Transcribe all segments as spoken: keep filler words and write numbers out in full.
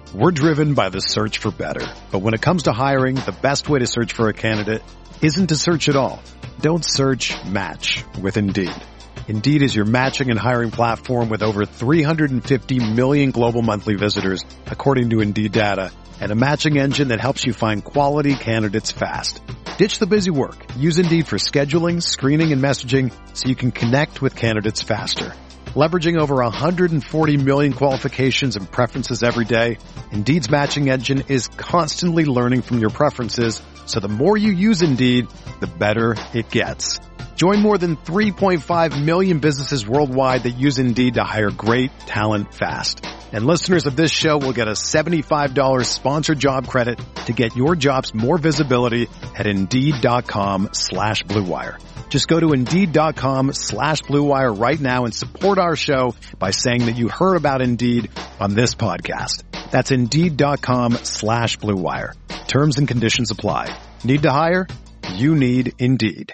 We're driven by the search for better. But when it comes to hiring, the best way to search for a candidate isn't to search at all. Don't search, match with Indeed. Indeed is your matching and hiring platform with over three hundred fifty million global monthly visitors, according to Indeed data, and a matching engine that helps you find quality candidates fast. Ditch the busy work. Use Indeed for scheduling, screening, and messaging so you can connect with candidates faster. Leveraging over one hundred forty million qualifications and preferences every day, Indeed's matching engine is constantly learning from your preferences, so the more you use Indeed, the better it gets. Join more than three point five million businesses worldwide that use Indeed to hire great talent fast. And listeners of this show will get a seventy-five dollars sponsored job credit to get your jobs more visibility at Indeed.com slash Blue Wire. Just go to Indeed.com slash Blue Wire right now and support our show by saying that you heard about Indeed on this podcast. That's Indeed.com slash Blue Wire. Terms and conditions apply. Need to hire? You need Indeed.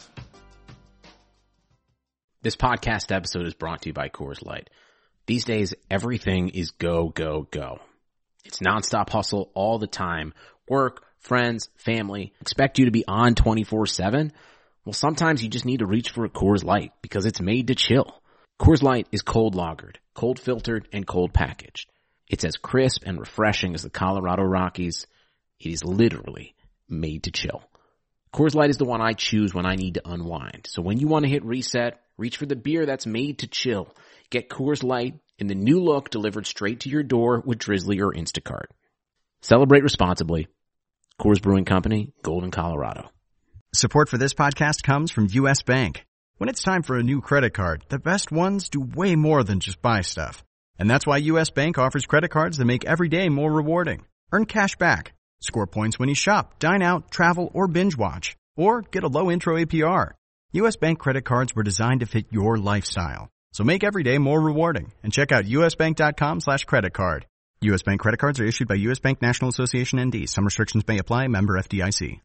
This podcast episode is brought to you by Coors Light. These days, everything is go, go, go. It's nonstop hustle all the time. Work, friends, family, expect you to be on twenty-four seven. Well, sometimes you just need to reach for a Coors Light because it's made to chill. Coors Light is cold lagered, cold filtered, and cold packaged. It's as crisp and refreshing as the Colorado Rockies. It is literally made to chill. Coors Light is the one I choose when I need to unwind. So when you want to hit reset, reach for the beer that's made to chill. Get Coors Light in the new look delivered straight to your door with Drizzly or Instacart. Celebrate responsibly. Coors Brewing Company, Golden, Colorado. Support for this podcast comes from U S Bank. When it's time for a new credit card, the best ones do way more than just buy stuff. And that's why U S Bank offers credit cards that make every day more rewarding. Earn cash back, score points when you shop, dine out, travel, or binge watch, or get a low intro A P R. U S Bank credit cards were designed to fit your lifestyle. So make every day more rewarding and check out usbank.com slash credit card. U S Bank credit cards are issued by U S Bank National Association N D. Some restrictions may apply. Member F D I C.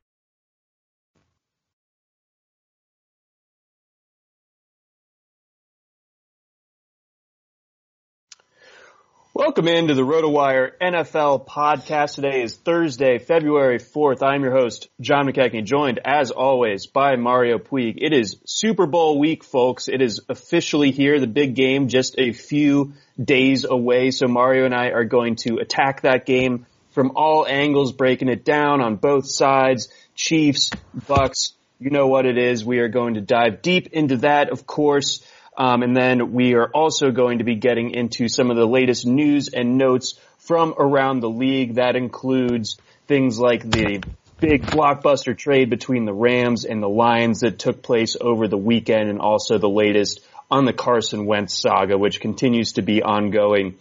Welcome into the RotoWire N F L podcast. Today is Thursday, February fourth. I'm your host, John McKechnie, joined as always by Mario Puig. It is Super Bowl week, folks. It is officially here, the big game, just a few days away. So Mario and I are going to attack that game from all angles, breaking it down on both sides. Chiefs, Bucks, you know what it is. We are going to dive deep into that, of course. Um, and then we are also going to be getting into some of the latest news and notes from around the league. That includes things like the big blockbuster trade between the Rams and the Lions that took place over the weekend, and also the latest on the Carson Wentz saga, which continues to be ongoing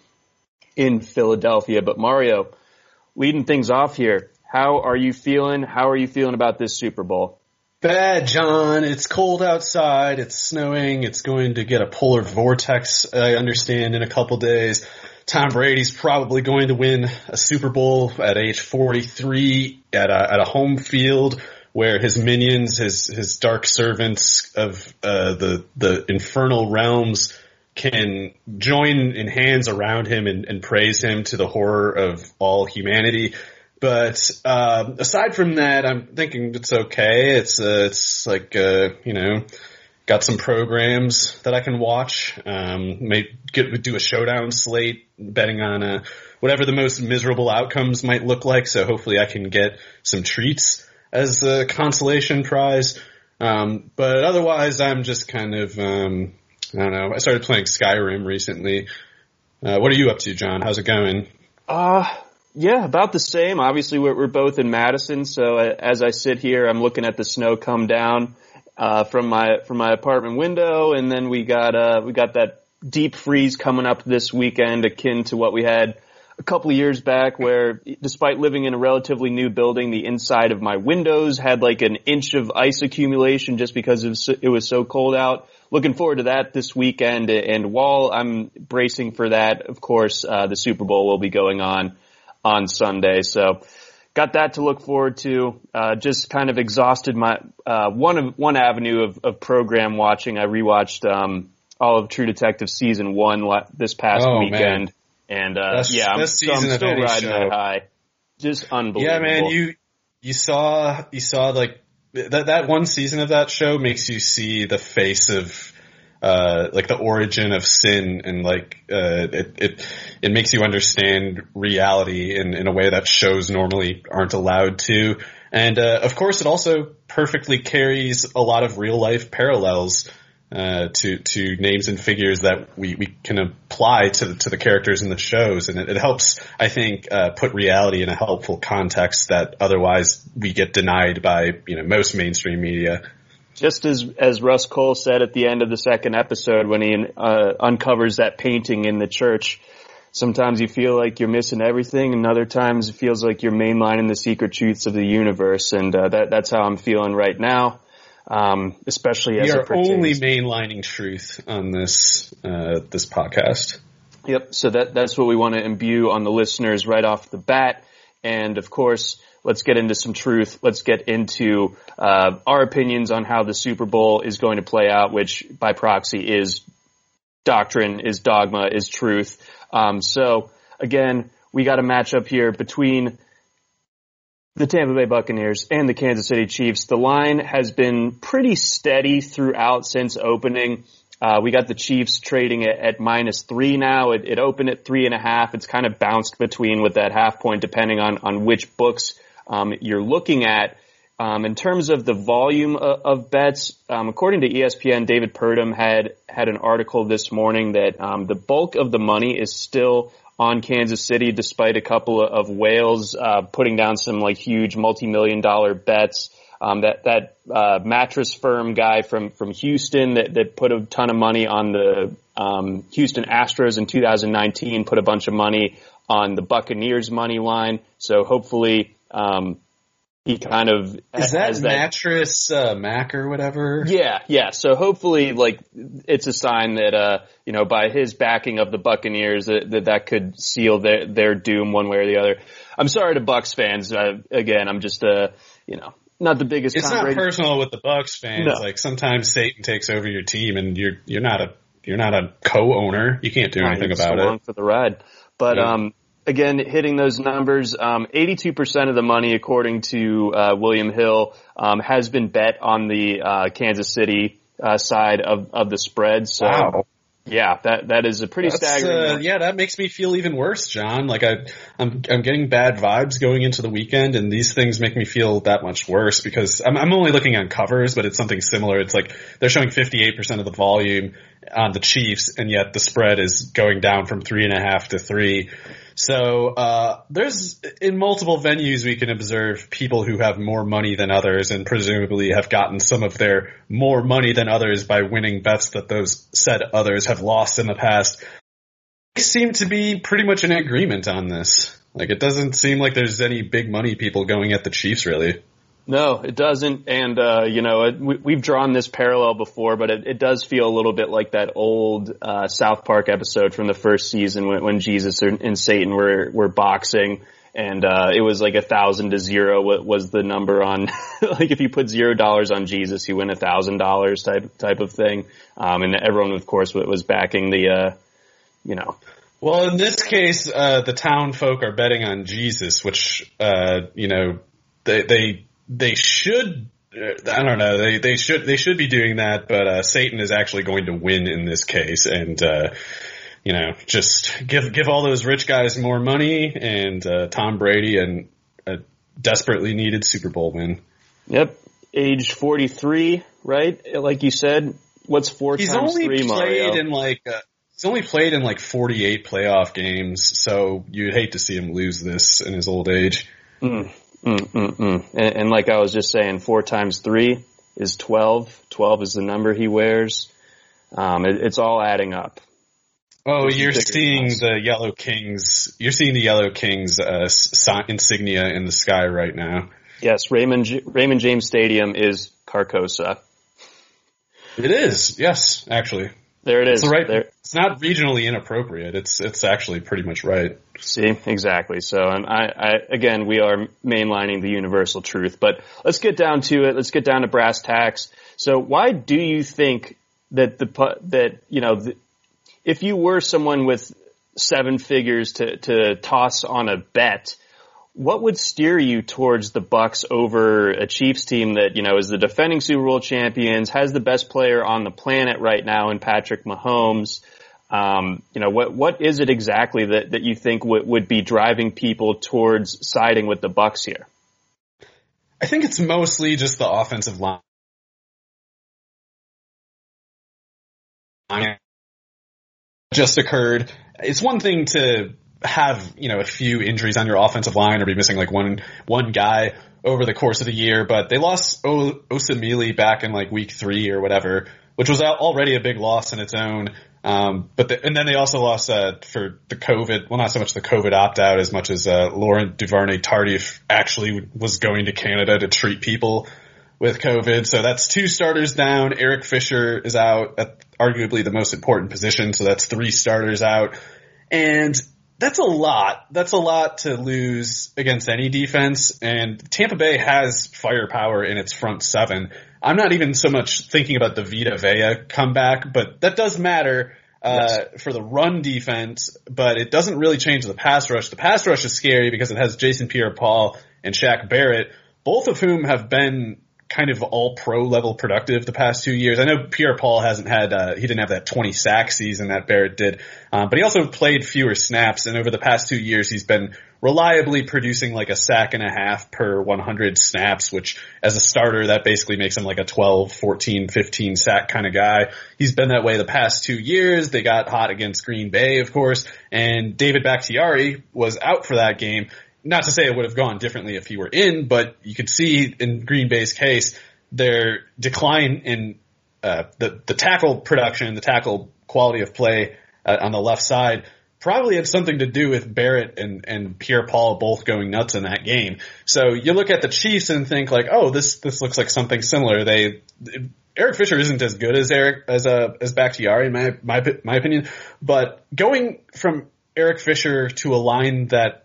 in Philadelphia. But Mario, leading things off here, how are you feeling? How are you feeling about this Super Bowl? Bad, John. It's cold outside. It's snowing. It's going to get a polar vortex, I understand, in a couple days. Tom Brady's probably going to win a Super Bowl at age forty-three at a, at a home field where his minions, his, his dark servants of, uh, the, the infernal realms can join in hands around him and, and praise him to the horror of all humanity. But, uh, aside from that, I'm thinking it's okay. It's, uh, it's like, uh, you know, got some programs that I can watch. Um, may get, do a showdown slate, betting on, uh, whatever the most miserable outcomes might look like. So hopefully I can get some treats as a consolation prize. Um, but otherwise I'm just kind of, um, I don't know. I started playing Skyrim recently. Uh, what are you up to, John? How's it going? Uh, Yeah, about the same. Obviously, we're, we're both in Madison, so as I sit here, I'm looking at the snow come down uh from my from my apartment window, and then we got uh we got that deep freeze coming up this weekend, akin to what we had a couple of years back, where despite living in a relatively new building, the inside of my windows had like an inch of ice accumulation just because it was so, it was so cold out. Looking forward to that this weekend, and while I'm bracing for that, of course, uh the Super Bowl will be going on on Sunday. So got that to look forward to. Uh, just kind of exhausted my, uh, one of, one avenue of, of program watching. I rewatched, um, all of True Detective season one this past oh, weekend. Man. And, uh, best, yeah, I'm, best so I'm season of still any riding show. that high. Just unbelievable. Yeah, man, you, you saw, you saw like, that, that one season of that show makes you see the face of, uh, like the origin of sin, and like, uh, it, it, it makes you understand reality in, in a way that shows normally aren't allowed to. And, uh, of course it also perfectly carries a lot of real life parallels, uh, to, to names and figures that we, we can apply to, to the characters in the shows. And it, it helps, I think, uh, put reality in a helpful context that otherwise we get denied by, you know, most mainstream media. Just as, as Russ Cole said at the end of the second episode when he, uh, uncovers that painting in the church, sometimes you feel like you're missing everything, and other times it feels like you're mainlining the secret truths of the universe. And, uh, that, that's how I'm feeling right now. Um, especially as we are it pertains. only mainlining truth on this, uh, this podcast. Yep. So that, that's what we want to imbue on the listeners right off the bat. And of course, let's get into some truth. Let's get into, uh, our opinions on how the Super Bowl is going to play out, which by proxy is doctrine, is dogma, is truth. Um, so again, we got a matchup here between the Tampa Bay Buccaneers and the Kansas City Chiefs. The line has been pretty steady throughout since opening. Uh, we got the Chiefs trading at, at minus three now. It, it opened at three and a half. It's kind of bounced between with that half point depending on, on which books um, you're looking at. Um, in terms of the volume of, of bets, um, according to E S P N, David Purdom had had an article this morning that um, the bulk of the money is still on Kansas City, despite a couple of whales uh, putting down some like huge multi-million dollar bets. Um, that that uh, mattress firm guy from from Houston that that put a ton of money on the um, Houston Astros in two thousand nineteen put a bunch of money on the Buccaneers money line. So hopefully um, he kind of is that has that mattress uh, Mac or whatever. Yeah, yeah. So hopefully, like, it's a sign that uh, you know, by his backing of the Buccaneers, that that, that could seal their their doom one way or the other. I'm sorry to Bucs fans. Uh, again, I'm just uh, you know. Not the biggest. It's not personal with the Bucs fans. No. Like sometimes Satan takes over your team, and you're you're not a you're not a co-owner. You can't do no, anything it's about along it. For the ride, but yeah. um, again, hitting those numbers, um, eighty-two percent of the money, according to uh, William Hill, um, has been bet on the uh, Kansas City uh, side of of the spread. So, wow. Yeah, that that is a pretty That's, staggering. Uh, yeah, that makes me feel even worse, John. Like I, I'm, I'm getting bad vibes going into the weekend, and these things make me feel that much worse because I'm, I'm only looking on covers, but it's something similar. It's like they're showing fifty-eight percent of the volume on the Chiefs, and yet the spread is going down from three and a half to three. So, uh, there's, in multiple venues we can observe people who have more money than others and presumably have gotten some of their more money than others by winning bets that those said others have lost in the past. They seem to be pretty much in agreement on this. Like, it doesn't seem like there's any big money people going at the Chiefs, really. No, it doesn't. And, uh, you know, it, we, we've drawn this parallel before, but it, it does feel a little bit like that old, uh, South Park episode from the first season when, when Jesus and Satan were, were boxing. And, uh, it was like a thousand to zero what was the number on, like if you put zero dollars on Jesus, you win a thousand dollars type, type of thing. Um, and everyone, of course, was backing the, uh, you know. Well, in this case, uh, the town folk are betting on Jesus, which, uh, you know, they, they, They should, I don't know, they, they should, they should be doing that, but, uh, Satan is actually going to win in this case and, uh, you know, just give, give all those rich guys more money and, uh, Tom Brady and a desperately needed Super Bowl win. Yep. Age forty-three, right? Like you said, what's four He's times only three, played Mario? in like, uh, he's only played in like forty-eight playoff games, so you'd hate to see him lose this in his old age. Mm. Mm, mm, mm. And, and like I was just saying, four times three is twelve. Twelve is the number he wears. Um, it, it's all adding up. Oh, There's you're bigger seeing ones. the Yellow Kings. You're seeing the Yellow Kings uh, si- insignia in the sky right now. Yes, Raymond J- Raymond James Stadium is Carcosa. It is, yes, actually. There it is. It's the right. There. It's not regionally inappropriate. It's it's actually pretty much right. See, exactly. So, and I, I, again, we are mainlining the universal truth, but let's get down to it. Let's get down to brass tacks. So why do you think that the, that, you know, the, if you were someone with seven figures to, to toss on a bet, what would steer you towards the Bucs over a Chiefs team that, you know, is the defending Super Bowl champions, has the best player on the planet right now in Patrick Mahomes? Um, you know, what, what is it exactly that, that you think w- would be driving people towards siding with the Bucs here? I think it's mostly just the offensive line. Just occurred. It's one thing to have, you know, a few injuries on your offensive line or be missing like one, one guy over the course of the year, but they lost o- Osemele back in like week three or whatever, which was already a big loss in its own. Um, but the, and then they also lost, uh, for the COVID, well, not so much the COVID opt out as much as, uh, Laurent Duvernay-Tardif actually was going to Canada to treat people with COVID. So that's two starters down. Eric Fisher is out at arguably the most important position. So that's three starters out. And that's a lot. That's a lot to lose against any defense. And Tampa Bay has firepower in its front seven. I'm not even so much thinking about the Vita Vea comeback, but that does matter uh, yes. for the run defense, but it doesn't really change the pass rush. The pass rush is scary because it has Jason Pierre-Paul and Shaq Barrett, both of whom have been kind of all pro level productive the past two years. I know Pierre-Paul hasn't had, uh, he didn't have that twenty sack season that Barrett did, um, but he also played fewer snaps, and over the past two years he's been reliably producing like a sack and a half per one hundred snaps, which as a starter that basically makes him like a twelve, fourteen, fifteen sack kind of guy. He's been that way the past two years. They got hot against Green Bay, of course, and David Bakhtiari was out for that game. Not to say it would have gone differently if he were in, but you could see in Green Bay's case, their decline in uh, the, the tackle production, the tackle quality of play uh, on the left side probably had something to do with Barrett and, and Pierre-Paul both going nuts in that game. So you look at the Chiefs and think like, oh, this, this looks like something similar. They, Eric Fisher isn't as good as Eric, as, uh, as Bakhtiari in my, my, my opinion, but going from Eric Fisher to a line that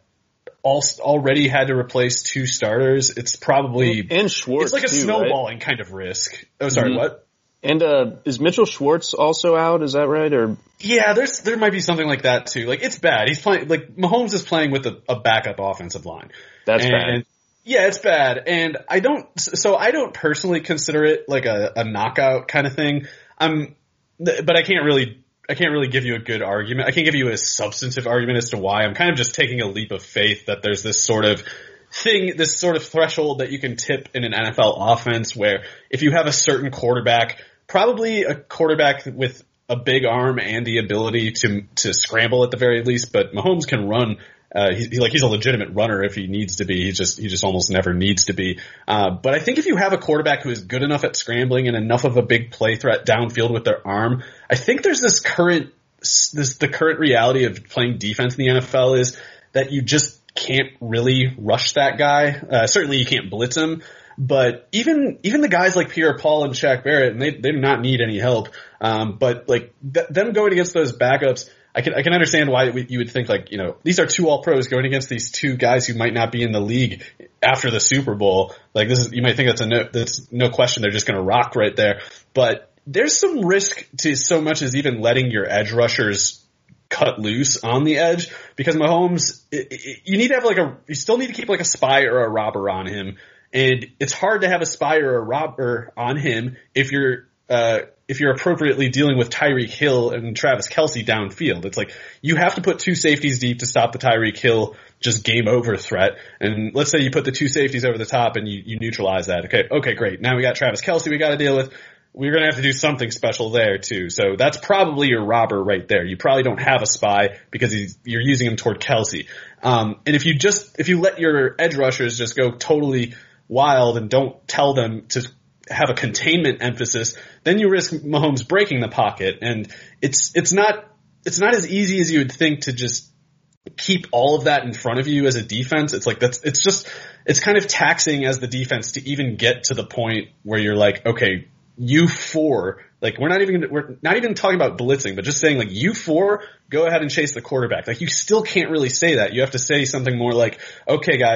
already had to replace two starters, it's probably and Schwartz. It's like a too, snowballing right? kind of risk. Oh, sorry, mm-hmm. what? And uh is Mitchell Schwartz also out? Is that right? Or yeah, there's there might be something like that too. Like it's bad. He's playing like Mahomes is playing with a, a backup offensive line. That's and, bad. Yeah, it's bad. And I don't. So I don't personally consider it like a, a knockout kind of thing. I'm, but I can't really. I can't really give you a good argument. I can't give you a substantive argument as to why. I'm kind of just taking a leap of faith that there's this sort of thing, this sort of threshold that you can tip in an N F L offense where if you have a certain quarterback, probably a quarterback with a big arm and the ability to to scramble at the very least, but Mahomes can run. Uh, he's he, like he's a legitimate runner if he needs to be. He just he just almost never needs to be. Uh, but I think if you have a quarterback who is good enough at scrambling and enough of a big play threat downfield with their arm, I think there's this current this the current reality of playing defense in the N F L is that you just can't really rush that guy. Uh, certainly you can't blitz him. But even even the guys like Pierre-Paul and Shaq Barrett, and they they do not need any help. Um, but like th- them going against those backups, I can I can understand why you would think like, you know, these are two all pros going against these two guys who might not be in the league after the Super Bowl. Like this is, you might think that's a no, that's no question they're just going to rock right there. But there's some risk to so much as even letting your edge rushers cut loose on the edge, because Mahomes, it, it, you need to have like a, you still need to keep like a spy or a robber on him. And it's hard to have a spy or a robber on him if you're, uh, if you're appropriately dealing with Tyreek Hill and Travis Kelce downfield. It's like you have to put two safeties deep to stop the Tyreek Hill just game over threat. And let's say you put the two safeties over the top and you, you neutralize that. Okay, okay, great. Now we got Travis Kelce we got to deal with. We're going to have to do something special there too. So that's probably your robber right there. You probably don't have a spy because he's, you're using him toward Kelce. Um, and if you just, if you let your edge rushers just go totally wild and don't tell them to have a containment emphasis, then you risk Mahomes breaking the pocket. And it's, it's not, it's not as easy as you would think to just keep all of that in front of you as a defense. It's like, that's, it's just, it's kind of taxing as the defense to even get to the point where you're like, okay, you four, like we're not even, we're not even talking about blitzing, but just saying like you four, go ahead and chase the quarterback. Like you still can't really say that. You have to say something more like, okay guys,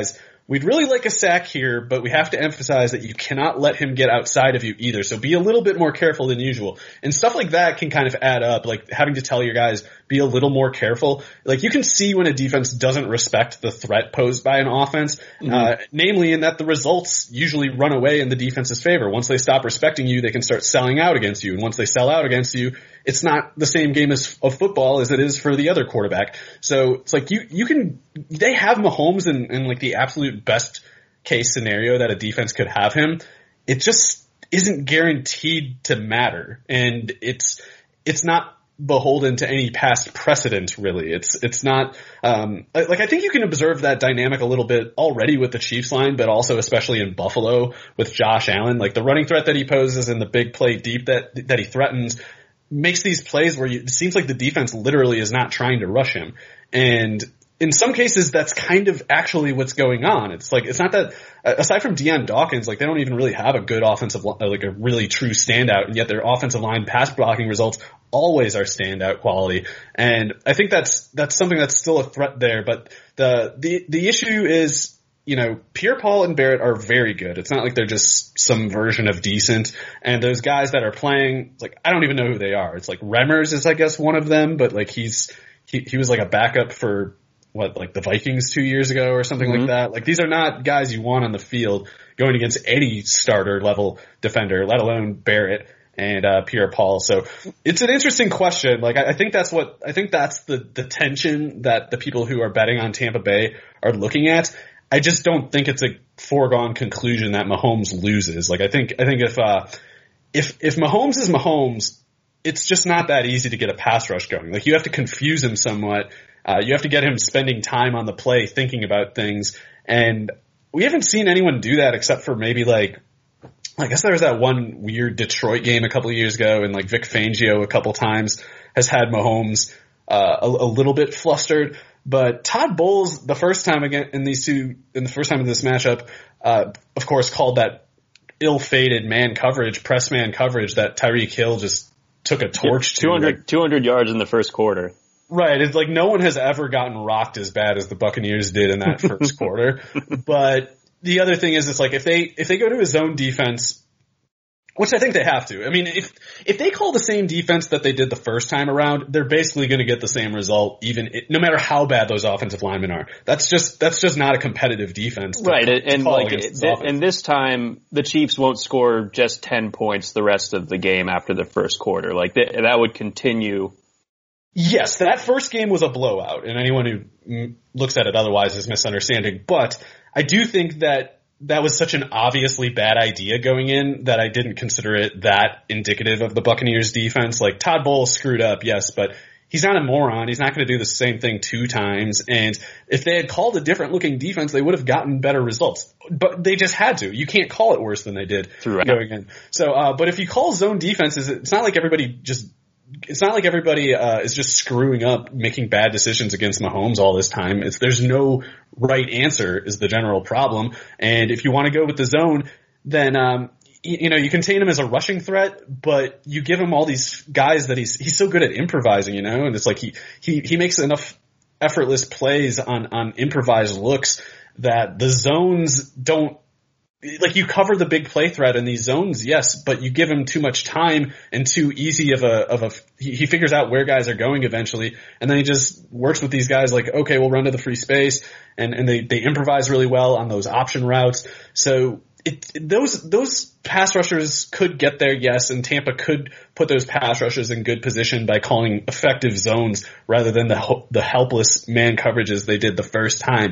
we'd really like a sack here, but we have to emphasize that you cannot let him get outside of you either. So be a little bit more careful than usual. And stuff like that can kind of add up, like having to tell your guys, be a little more careful. Like you can see when a defense doesn't respect the threat posed by an offense, mm-hmm. uh, namely in that the results usually run away in the defense's favor. Once they stop respecting you, they can start selling out against you. And once they sell out against you, it's not the same game as, of football as it is for the other quarterback. So it's like you, you can, they have Mahomes in, in like the absolute best case scenario that a defense could have him. It just isn't guaranteed to matter. And it's, it's not beholden to any past precedent, really. It's, it's not, um, like I think you can observe that dynamic a little bit already with the Chiefs line, but also especially in Buffalo with Josh Allen. Like the running threat that he poses and the big play deep that, that he threatens makes these plays where you, it seems like the defense literally is not trying to rush him. And in some cases, that's kind of actually what's going on. It's like, it's not that, aside from Deion Dawkins, like they don't even really have a good offensive, like a really true standout, and yet their offensive line pass blocking results always are standout quality. And I think that's, that's something that's still a threat there. But the, the, the issue is, you know, Pierre-Paul and Barrett are very good. It's not like they're just some version of decent. And those guys that are playing, like, I don't even know who they are. It's like Remmers is, I guess, one of them, but like he's, he, he was like a backup for what, like the Vikings two years ago or something mm-hmm. like that. Like these are not guys you want on the field going against any starter level defender, let alone Barrett and uh Pierre-Paul. So it's an interesting question. Like I, I think that's what, I think that's the, the tension that the people who are betting on Tampa Bay are looking at. I just don't think it's a foregone conclusion that Mahomes loses. Like I think, I think if, uh, if, if Mahomes is Mahomes, it's just not that easy to get a pass rush going. Like you have to confuse him somewhat. Uh, you have to get him spending time on the play, thinking about things. And we haven't seen anyone do that except for maybe like, I guess there was that one weird Detroit game a couple of years ago, and like Vic Fangio a couple times has had Mahomes, uh, a, a little bit flustered. But Todd Bowles, the first time again in these two, in the first time in this matchup, uh, of course called that ill-fated man coverage, press man coverage that Tyreek Hill just took a torch to. two hundred, like, two hundred yards in the first quarter. Right. It's like no one has ever gotten rocked as bad as the Buccaneers did in that first quarter. But the other thing is, it's like if they, if they go to a zone defense, which I think they have to. I mean, if if they call the same defense that they did the first time around, they're basically going to get the same result, even it, no matter how bad those offensive linemen are. That's just that's just not a competitive defense, to, right? to and like, this th- and this time the Chiefs won't score just ten points the rest of the game after the first quarter. Like th- that would continue. Yes, that first game was a blowout, and anyone who mm, looks at it otherwise is misunderstanding. But I do think that. That was such an obviously bad idea going in that I didn't consider it that indicative of the Buccaneers defense. Like Todd Bowles screwed up, yes, but he's not a moron. He's not going to do the same thing two times. And if they had called a different looking defense, they would have gotten better results. But they just had to. You can't call it worse than they did Throughout. going in. So, uh, but if you call zone defenses, it's not like everybody just It's not like everybody uh, is just screwing up, making bad decisions against Mahomes all this time. It's, there's no right answer is the general problem. And if you want to go with the zone, then um, you, you know you contain him as a rushing threat, but you give him all these guys that he's he's so good at improvising, you know. And it's like he he he makes enough effortless plays on on improvised looks that the zones don't. Like you cover the big play threat in these zones, yes, but you give him too much time and too easy of a of a. He, he figures out where guys are going eventually, and then he just works with these guys like, okay, we'll run to the free space, and and they they improvise really well on those option routes. So it those those pass rushers could get there, yes, and Tampa could put those pass rushers in good position by calling effective zones rather than the the helpless man coverages they did the first time,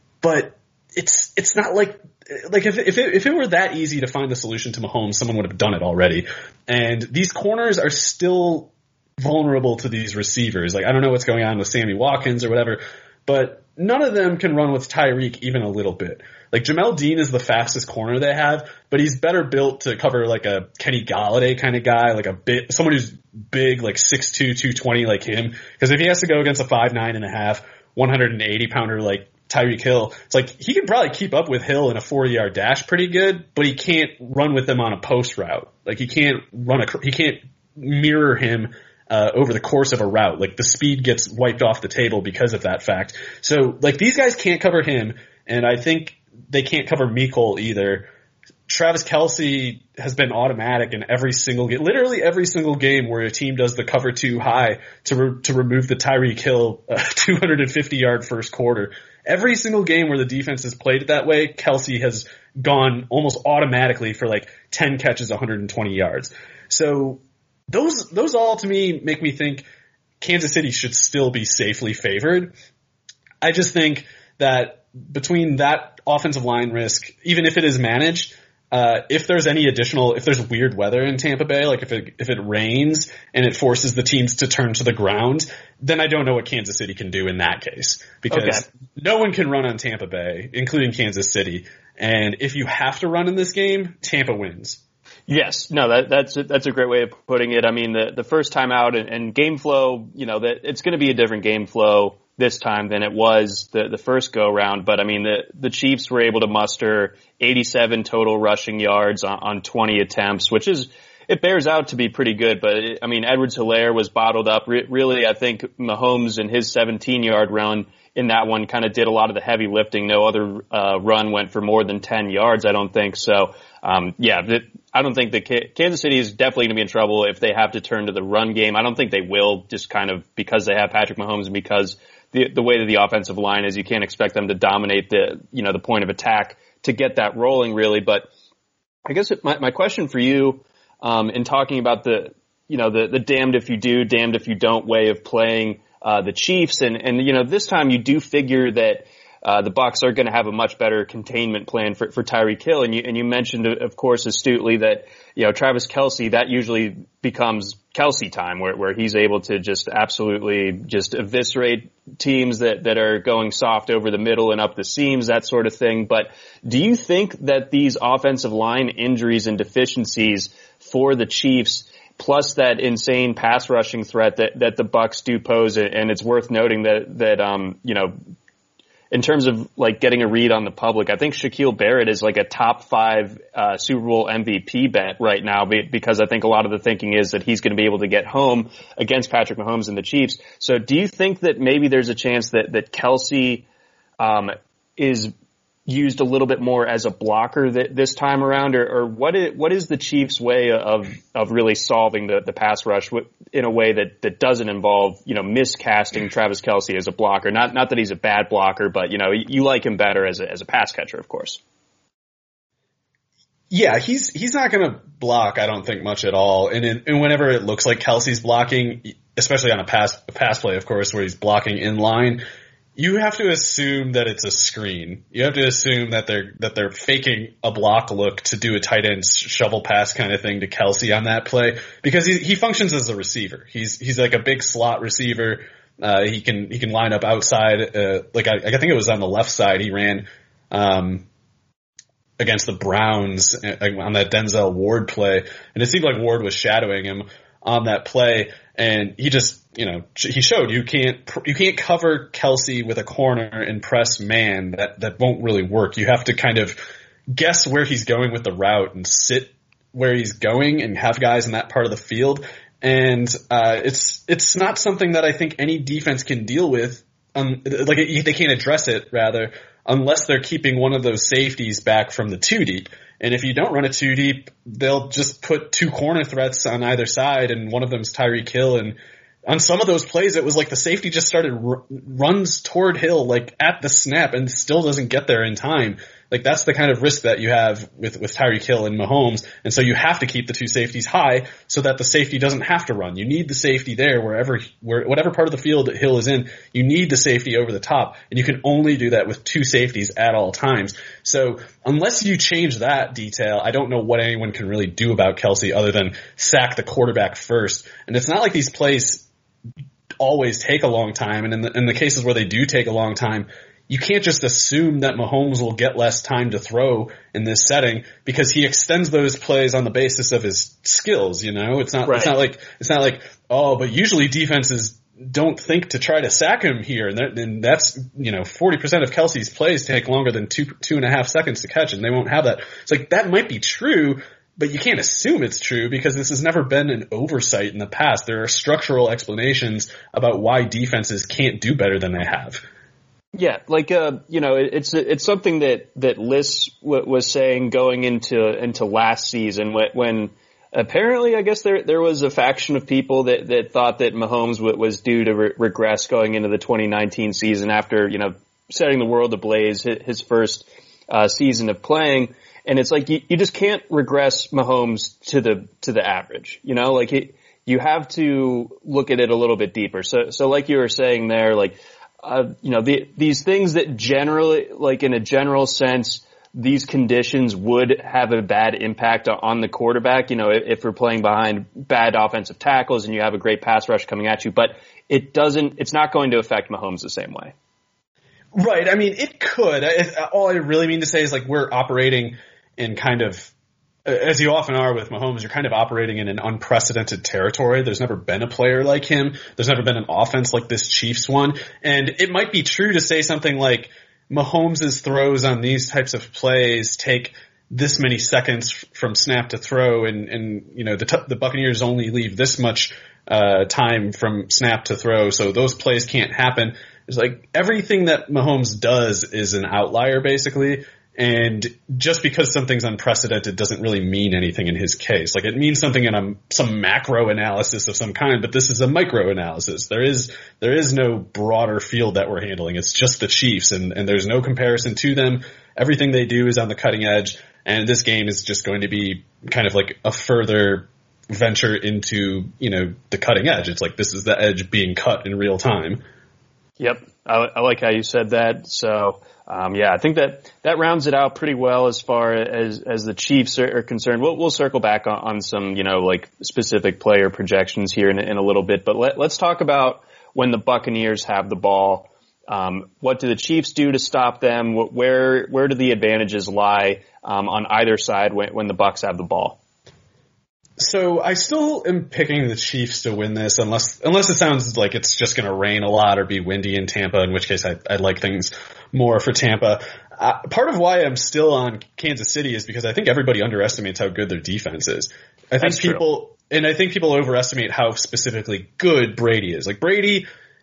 but it's it's not like. Like if if it, if it were that easy to find the solution to Mahomes, someone would have done it already. And these corners are still vulnerable to these receivers. Like I don't know what's going on with Sammy Watkins or whatever, but none of them can run with Tyreek even a little bit. Like Jamel Dean is the fastest corner they have, but he's better built to cover like a Kenny Golladay kind of guy, like a bit someone who's big, like six two, two twenty like him. Because if he has to go against a five nine and a half, one hundred eighty pounder like Tyreek Hill, it's like he can probably keep up with Hill in a forty-yard dash pretty good, but he can't run with him on a post route. Like he can't run a he can't mirror him uh, over the course of a route. Like the speed gets wiped off the table because of that fact. So like these guys can't cover him, and I think they can't cover Mecole either. Travis Kelce has been automatic in every single game, literally every single game where a team does the cover two high to re- to remove the Tyreek Hill uh, two hundred fifty yard first quarter. Every single game where the defense has played it that way, Kelce has gone almost automatically for like ten catches, one hundred twenty yards. So those those all to me make me think Kansas City should still be safely favored. I just think that between that offensive line risk, even if it is managed, Uh, if there's any additional, if there's weird weather in Tampa Bay, like if it, if it rains and it forces the teams to turn to the ground, then I don't know what Kansas City can do in that case, because okay. no one can run on Tampa Bay, including Kansas City. And if you have to run in this game, Tampa wins. Yes, no, that, that's a, that's a great way of putting it. I mean, the the first time out and, and game flow, you know, that it's going to be a different game flow this time than it was the the first go round. But I mean, the the Chiefs were able to muster eighty-seven total rushing yards on, on twenty attempts, which is, it bears out to be pretty good. But it, I mean, Edwards-Helaire was bottled up. Re- really, I think Mahomes and his seventeen yard run in that one kind of did a lot of the heavy lifting. No other uh, run went for more than ten yards, I don't think. So, um, yeah, the, I don't think that Kansas City is definitely going to be in trouble if they have to turn to the run game. I don't think they will, just kind of because they have Patrick Mahomes and because the the way that the offensive line is, you can't expect them to dominate the, you know, the point of attack to get that rolling, really. But I guess it, my, my question for you, um, in talking about the, you know, the, the damned if you do, damned if you don't way of playing, uh, the Chiefs. And, and, you know, this time you do figure that, uh, the Bucs are going to have a much better containment plan for, for Tyreek Hill. And you, and you mentioned, of course, astutely that, you know, Travis Kelce, that usually becomes Kelce time where, where he's able to just absolutely just eviscerate teams that, that are going soft over the middle and up the seams, that sort of thing. But do you think that these offensive line injuries and deficiencies for the Chiefs, plus that insane pass rushing threat that, that the Bucs do pose, and it's worth noting that, that, um, you know, in terms of like getting a read on the public, I think Shaquille Barrett is like a top five uh, Super Bowl M V P bet right now, because I think a lot of the thinking is that he's going to be able to get home against Patrick Mahomes and the Chiefs. So do you think that maybe there's a chance that, that Kelce um, is used a little bit more as a blocker th- this time around, or, or what is, what is the Chiefs' way of, of really solving the, the pass rush w- in a way that, that doesn't involve, you know, miscasting Travis Kelce as a blocker? Not, not that he's a bad blocker, but, you know, you like him better as a, as a pass catcher, of course. Yeah, he's, he's not going to block, I don't think, much at all. And, in, and whenever it looks like Kelce's blocking, especially on a pass, a pass play, of course, where he's blocking in line, you have to assume that it's a screen. You have to assume that they're that they're faking a block look to do a tight end shovel pass kind of thing to Kelce on that play, because he he functions as a receiver. He's he's like a big slot receiver. Uh, he can he can line up outside. Uh, like I, I think it was on the left side. He ran um, against the Browns on that Denzel Ward play, and it seemed like Ward was shadowing him on that play, and he just, you know, he showed you can't you can't cover Kelce with a corner and press man. That that won't really work. You have to kind of guess where he's going with the route and sit where he's going and have guys in that part of the field. And uh, it's it's not something that I think any defense can deal with. Um, like they can't address it rather unless they're keeping one of those safeties back from the two deep. And if you don't run a two deep, they'll just put two corner threats on either side, and one of them's Tyreek Hill. And on some of those plays, it was like the safety just started r- runs toward Hill like at the snap and still doesn't get there in time. Like that's the kind of risk that you have with, with Tyreek Hill and Mahomes. And so you have to keep the two safeties high so that the safety doesn't have to run. You need the safety there wherever, where, whatever part of the field that Hill is in, you need the safety over the top. And you can only do that with two safeties at all times. So unless you change that detail, I don't know what anyone can really do about Kelce other than sack the quarterback first. And it's not like these plays always take a long time. And in the, in the cases where they do take a long time, you can't just assume that Mahomes will get less time to throw in this setting, because he extends those plays on the basis of his skills. You know, it's not, right. it's not like, it's not like, oh, but usually defenses don't think to try to sack him here. And, and that's, you know, forty percent of Kelce's plays take longer than two, two and a half seconds to catch, and they won't have that. It's like, that might be true, but you can't assume it's true because this has never been an oversight in the past. There are structural explanations about why defenses can't do better than they have. Yeah, like uh, you know, it, it's it's something that that Liss w- was saying going into into last season when, when apparently I guess there there was a faction of people that that thought that Mahomes w- was due to re- regress going into the twenty nineteen season after, you know, setting the world ablaze his, his first uh, season of playing, and it's like you, you just can't regress Mahomes to the to the average, you know, like it, you have to look at it a little bit deeper. So so like you were saying there, like. Uh, you know, the, these things that generally, like in a general sense, these conditions would have a bad impact on the quarterback, you know, if, if we're playing behind bad offensive tackles and you have a great pass rush coming at you, but it doesn't, it's not going to affect Mahomes the same way. Right. I mean, it could. I, all I really mean to say is like we're operating in kind of, as you often are with Mahomes, you're kind of operating in an unprecedented territory. There's never been a player like him. There's never been an offense like this Chiefs one. And it might be true to say something like Mahomes' throws on these types of plays take this many seconds from snap to throw, and, and you know, the, t- the Buccaneers only leave this much uh, time from snap to throw, so those plays can't happen. It's like everything that Mahomes does is an outlier, basically. And just because something's unprecedented doesn't really mean anything in his case. Like it means something in a, some macro analysis of some kind, but this is a micro analysis. There is, there is no broader field that we're handling. It's just the Chiefs, and, and there's no comparison to them. Everything they do is on the cutting edge, and this game is just going to be kind of like a further venture into, you know, the cutting edge. It's like this is the edge being cut in real time. Yep. I, I like how you said that. So, Um, yeah, I think that, that rounds it out pretty well as far as, as the Chiefs are, are concerned. We'll, we'll circle back on, on some, you know, like specific player projections here in, in a little bit, but let, let's talk about when the Buccaneers have the ball. Um, what do the Chiefs do to stop them? Where, where do the advantages lie, um, on either side when, when the Bucs have the ball? So I still am picking the Chiefs to win this, unless unless it sounds like it's just going to rain a lot or be windy in Tampa, in which case I, I like things more for Tampa. Uh, part of why I'm still on Kansas City is because I think everybody underestimates how good their defense is. I think That's people, true. and I think people overestimate how specifically good Brady is. Like Brady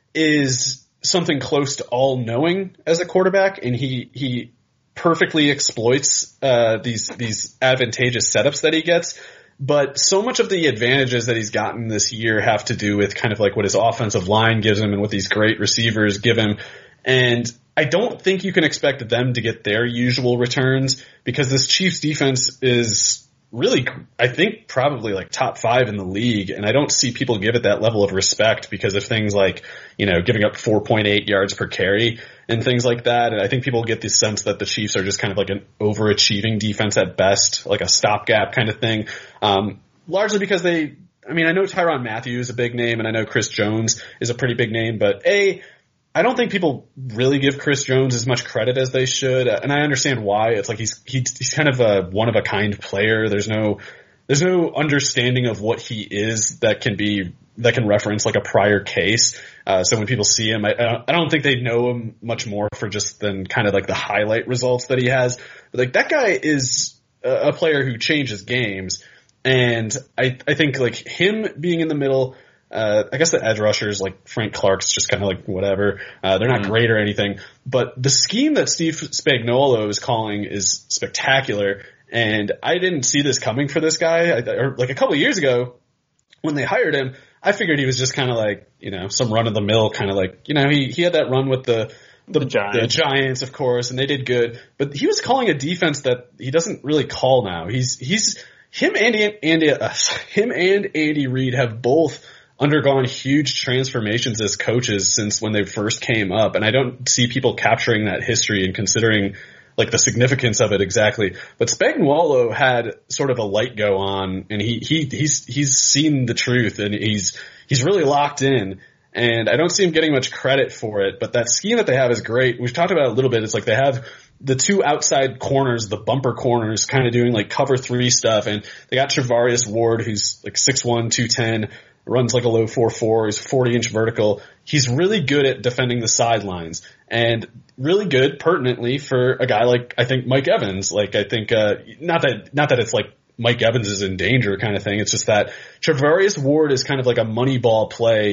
is something close to all-knowing as a quarterback, and he he perfectly exploits uh, these these advantageous setups that he gets. But so much of the advantages that he's gotten this year have to do with kind of like what his offensive line gives him and what these great receivers give him. And I don't think you can expect them to get their usual returns because this Chiefs defense is really, I think, probably like top five in the league. And I don't see people give it that level of respect because of things like, you know, giving up four point eight yards per carry and things like that. And I think people get the sense that the Chiefs are just kind of like an overachieving defense at best, like a stopgap kind of thing. Um, largely because they, I mean, I know Tyrann Mathieu is a big name and I know Chris Jones is a pretty big name, but A, I don't think people really give Chris Jones as much credit as they should, and I understand why. It's like he's he, he's kind of a one of a kind player. There's no there's no understanding of what he is that can be that can reference like a prior case. Uh, so when people see him, I, I don't think they know him much more for just than kind of like the highlight results that he has. But like that guy is a, a player who changes games, and I I think like him being in the middle. Uh, I guess the edge rushers like Frank Clark's just kind of like whatever. Uh, they're not mm. great or anything, but the scheme that Steve Spagnuolo is calling is spectacular. And I didn't see this coming for this guy. I, or like a couple of years ago when they hired him, I figured he was just kind of like, you know, some run of the mill kind of like, you know, he, he had that run with the, the, the, Giants. the Giants, of course, and they did good, but he was calling a defense that he doesn't really call now. He's, he's, him and Andy, uh, him and Andy Reid have both undergone huge transformations as coaches since when they first came up. And I don't see people capturing that history and considering like the significance of it exactly. But Spagnuolo had sort of a light go on and he, he, he's, he's seen the truth and he's, he's really locked in. And I don't see him getting much credit for it, but that scheme that they have is great. We've talked about it a little bit. It's like they have the two outside corners, the bumper corners, kind of doing like cover three stuff. And they got Travarius Ward, who's like six one, two ten, runs like a low four four, he's forty inch vertical. He's really good at defending the sidelines and really good pertinently for a guy like, I think, Mike Evans. Like, I think, uh, not that, not that it's like Mike Evans is in danger kind of thing. It's just that Travarius Ward is kind of like a money ball play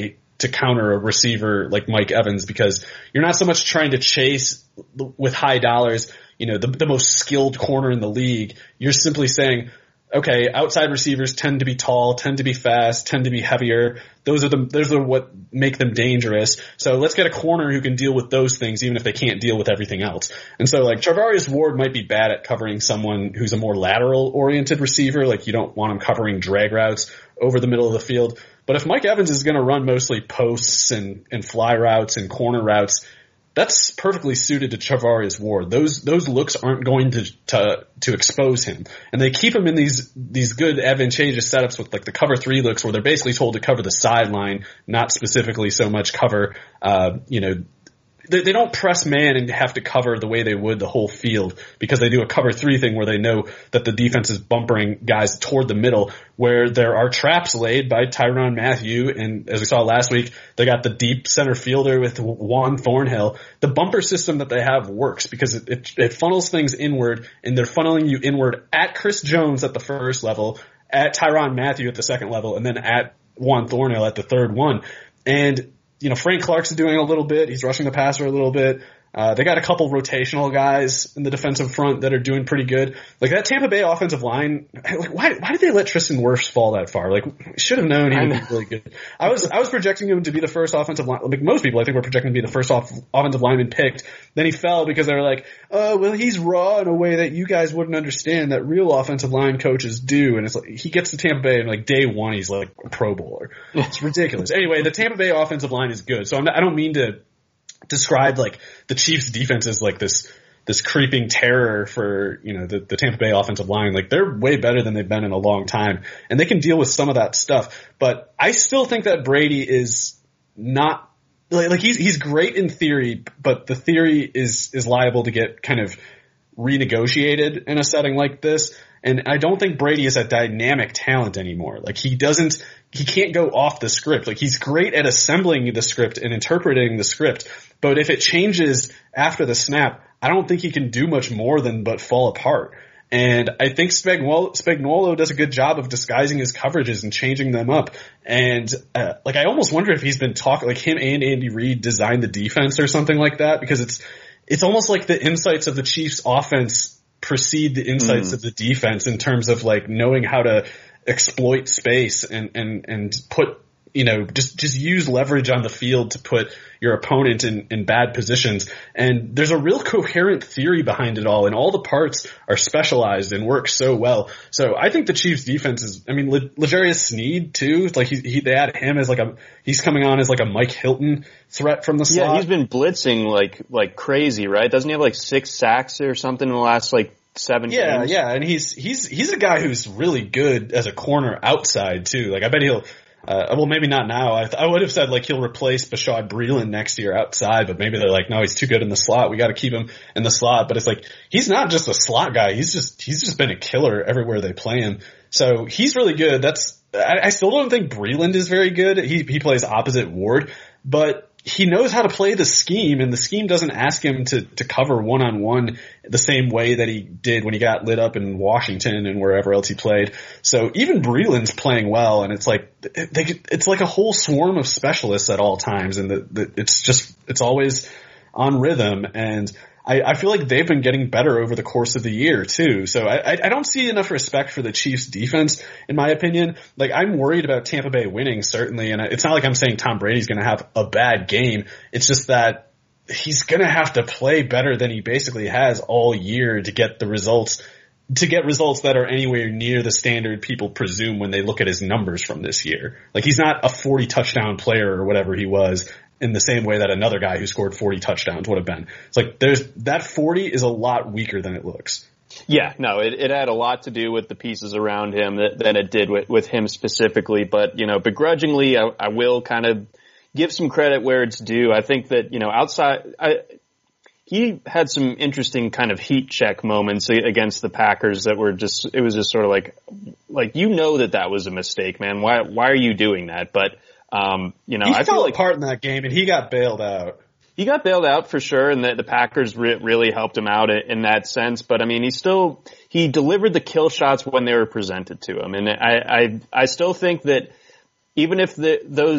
to counter a receiver like Mike Evans, because you're not so much trying to chase with high dollars, you know, the, the most skilled corner in the league. You're simply saying, okay, outside receivers tend to be tall, tend to be fast, tend to be heavier. Those are the, those are what make them dangerous. So let's get a corner who can deal with those things, even if they can't deal with everything else. And so like Charvarius Ward might be bad at covering someone who's a more lateral oriented receiver. Like you don't want him covering drag routes over the middle of the field. But if Mike Evans is going to run mostly posts and, and fly routes and corner routes, that's perfectly suited to Charvarius Ward. Those those looks aren't going to to to expose him, and they keep him in these these good advantageous setups with like the cover three looks, where they're basically told to cover the sideline, not specifically so much cover uh, you know. They, they don't press man and have to cover the way they would the whole field, because they do a cover three thing where they know that the defense is bumpering guys toward the middle, where there are traps laid by Tyrann Mathieu. And as we saw last week, they got the deep center fielder with Juan Thornhill. The bumper system that they have works because it, it, it funnels things inward, and they're funneling you inward at Chris Jones at the first level, at Tyrann Mathieu at the second level, and then at Juan Thornhill at the third one. And you know, Frank Clark's doing a little bit. He's rushing the passer a little bit. Uh, they got a couple rotational guys in the defensive front that are doing pretty good. Like that Tampa Bay offensive line, like why, why did they let Tristan Wirfs fall that far? Like, should have known he would be really good. I was, I was projecting him to be the first offensive line, like most people I think were projecting to be the first off, offensive lineman picked. Then he fell because they were like, oh, well, he's raw in a way that you guys wouldn't understand, that real offensive line coaches do. And it's like, he gets to Tampa Bay and like day one, he's like a Pro Bowler. It's ridiculous. Anyway, the Tampa Bay offensive line is good. So I'm not, I don't mean to describe like the Chiefs defense as like this this creeping terror for, you know, the, the Tampa Bay offensive line. Like they're way better than they've been in a long time, and they can deal with some of that stuff. But I still think that Brady is not like, like he's he's great in theory, but the theory is is liable to get kind of renegotiated in a setting like this. And I don't think Brady is a dynamic talent anymore. Like he doesn't, he can't go off the script. Like he's great at assembling the script and interpreting the script, but if it changes after the snap, I don't think he can do much more than but fall apart. And I think Spagnuolo, Spagnuolo does a good job of disguising his coverages and changing them up. And uh, like I almost wonder if he's been talking, like him and Andy Reid designed the defense or something like that, because it's it's almost like the insights of the Chiefs offense precede the insights mm. of the defense in terms of like knowing how to exploit space and, and, and put, you know, just, just use leverage on the field to put your opponent in, in bad positions. And there's a real coherent theory behind it all, and all the parts are specialized and work so well. So I think the Chiefs defense is, I mean, Le- L'Jarius Sneed too. It's like he, he, they add him as like a, he's coming on as like a Mike Hilton threat from the slot. Yeah, he's been blitzing like, like crazy, right? Doesn't he have like six sacks or something in the last like seven yeah, games? Yeah, yeah. And he's, he's, he's a guy who's really good as a corner outside too. Like I bet he'll, Uh, well, maybe not now. I, th- I would have said like he'll replace Bashaud Breeland next year outside, but maybe they're like, no, he's too good in the slot. We got to keep him in the slot. But it's like he's not just a slot guy. He's just he's just been a killer everywhere they play him. So he's really good. That's I, I still don't think Breeland is very good. He he plays opposite Ward, but he knows how to play the scheme, and the scheme doesn't ask him to, to cover one-on-one the same way that he did when he got lit up in Washington and wherever else he played. So even Breeland's playing well, and it's like, they, it's like a whole swarm of specialists at all times, and the, the, it's just, it's always on rhythm, and I, I feel like they've been getting better over the course of the year too. So I, I don't see enough respect for the Chiefs defense, in my opinion. Like I'm worried about Tampa Bay winning, certainly. And it's not like I'm saying Tom Brady's going to have a bad game. It's just that he's going to have to play better than he basically has all year to get the results, to get results that are anywhere near the standard people presume when they look at his numbers from this year. Like he's not a forty touchdown player or whatever he was, in the same way that another guy who scored forty touchdowns would have been. It's like there's that forty is a lot weaker than it looks. Yeah, no, it, it had a lot to do with the pieces around him that, than it did with, with him specifically. But, you know, begrudgingly, I, I will kind of give some credit where it's due. I think that, you know, outside, I, he had some interesting kind of heat check moments against the Packers that were just, it was just sort of like, like, you know that that was a mistake, man. Why, why are you doing that? But, Um, you know, he I fell feel like apart in that game, and he got bailed out. He got bailed out for sure, and the, the Packers re- really helped him out in, in that sense. But I mean, he still he delivered the kill shots when they were presented to him, and I I, I still think that even if the, those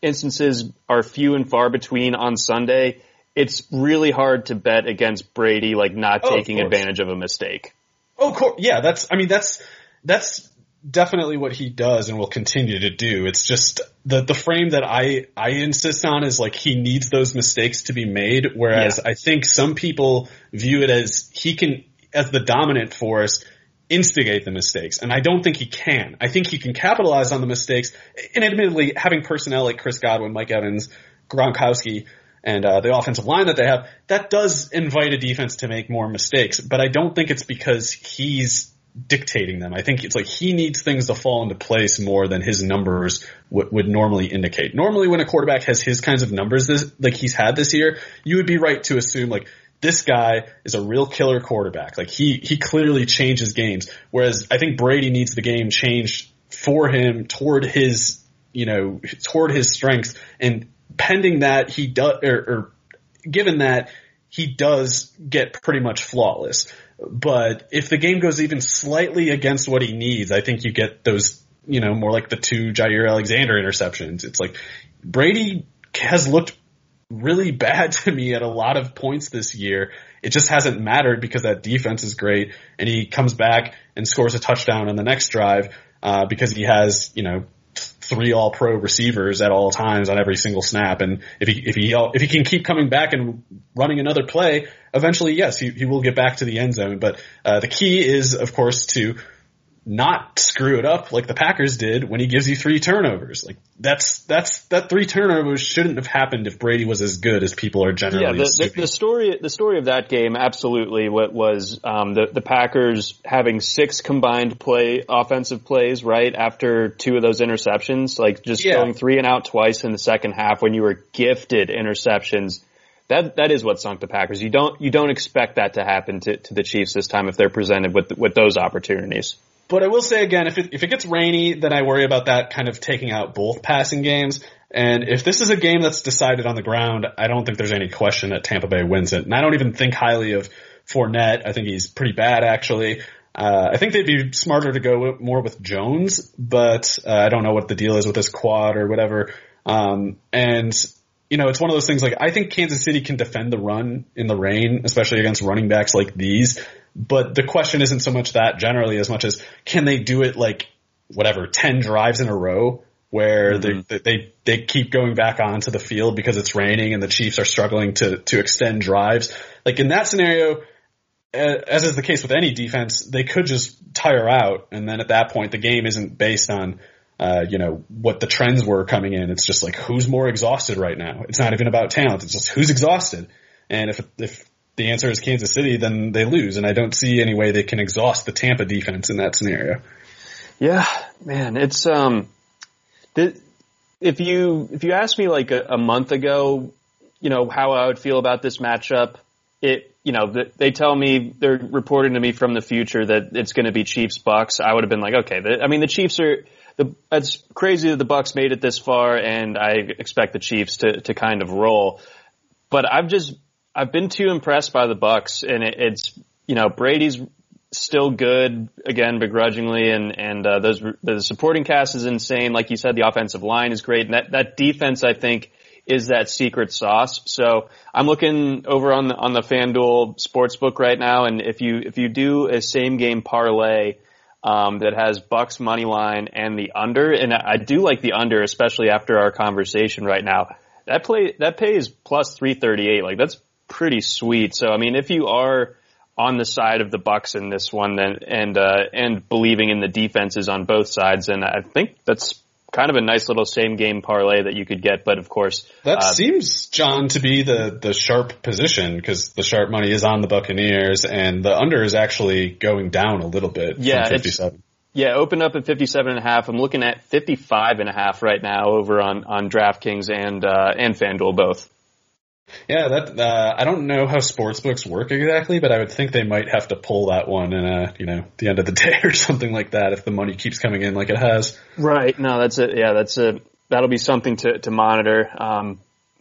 instances are few and far between on Sunday, it's really hard to bet against Brady, like not oh, taking of advantage of a mistake. Oh, of course. Yeah, that's, I mean, that's, that's definitely what he does and will continue to do. It's just the, the frame that I, I insist on is like he needs those mistakes to be made. Whereas yeah. I think some people view it as he can, as the dominant force, instigate the mistakes. And I don't think he can. I think he can capitalize on the mistakes. And admittedly, having personnel like Chris Godwin, Mike Evans, Gronkowski, and uh, the offensive line that they have, that does invite a defense to make more mistakes. But I don't think it's because he's dictating them. I think it's like he needs things to fall into place more than his numbers w- would normally indicate. Normally when a quarterback has his kinds of numbers this, like he's had this year, you would be right to assume like this guy is a real killer quarterback. Like he, he clearly changes games. Whereas I think Brady needs the game changed for him toward his, you know, toward his strengths, and pending that he does, or, or given that he does get pretty much flawless. But if the game goes even slightly against what he needs, I think you get those, you know, more like the two Jair Alexander interceptions. It's like Brady has looked really bad to me at a lot of points this year. It just hasn't mattered because that defense is great, and he comes back and scores a touchdown on the next drive uh, because he has, you know, three all-pro receivers at all times on every single snap. And if he, if he, if he can keep coming back and running another play, eventually, yes, he, he will get back to the end zone. But, uh, the key is, of course, to not screw it up like the Packers did when he gives you three turnovers. Like that's, that's, that three turnovers shouldn't have happened if Brady was as good as people are generally yeah, the, assuming. The, the story, the story of that game, absolutely what was, um, the, the Packers having six combined play, offensive plays, right? After two of those interceptions, like just yeah. going three and out twice in the second half when you were gifted interceptions. That, that is what sunk the Packers. You don't, you don't expect that to happen to, to the Chiefs this time if they're presented with, with those opportunities. But I will say again, if it, if it gets rainy, then I worry about that kind of taking out both passing games. And if this is a game that's decided on the ground, I don't think there's any question that Tampa Bay wins it. And I don't even think highly of Fournette. I think he's pretty bad, actually. Uh, I think they'd be smarter to go more with Jones, but uh, I don't know what the deal is with his quad or whatever. Um, and, you know, it's one of those things like I think Kansas City can defend the run in the rain, especially against running backs like these. But the question isn't so much that generally as much as can they do it like whatever ten drives in a row where mm-hmm. they, they they keep going back onto the field because it's raining and the Chiefs are struggling to to extend drives. Like in that scenario, as is the case with any defense, they could just tire out, and then at that point the game isn't based on uh you know what the trends were coming in. It's just like who's more exhausted right now. It's not even about talent. It's just who's exhausted. And if if the answer is Kansas City, then they lose. And I don't see any way they can exhaust the Tampa defense in that scenario. Yeah, man, it's, um, the, if you, if you asked me like a, a month ago, you know, how I would feel about this matchup, it, you know, the, they tell me, they're reporting to me from the future that it's going to be Chiefs Bucks. I would have been like, okay, the, I mean, the Chiefs are, the, it's crazy that the Bucks made it this far, and I expect the Chiefs to, to kind of roll. But I've just, I've been too impressed by the Bucks, and it, it's, you know, Brady's still good, again, begrudgingly, and, and, uh, those, the supporting cast is insane. Like you said, the offensive line is great, and that, that defense, I think, is that secret sauce. So I'm looking over on the, on the FanDuel Sportsbook right now, and if you, if you do a same game parlay, um, that has Bucks money line and the under, and I do like the under, especially after our conversation right now, that play, that pays plus three thirty-eight. Like that's pretty sweet. So, I mean, if you are on the side of the Bucks in this one, then, and, uh, and believing in the defenses on both sides, then I think that's kind of a nice little same game parlay that you could get. But of course, that uh, seems, John, to be the, the sharp position because the sharp money is on the Buccaneers and the under is actually going down a little bit. Yeah. From fifty-seven. Yeah, opened up at fifty-seven and a half. I'm looking at fifty-five and a half right now over on, on DraftKings and, uh, and FanDuel both. Yeah, that uh, I don't know how sportsbooks work exactly, but I would think they might have to pull that one in a, you know, the end of the day or something like that if the money keeps coming in like it has. Right. No, that's it. Yeah, that's a that'll be something to to monitor. Um,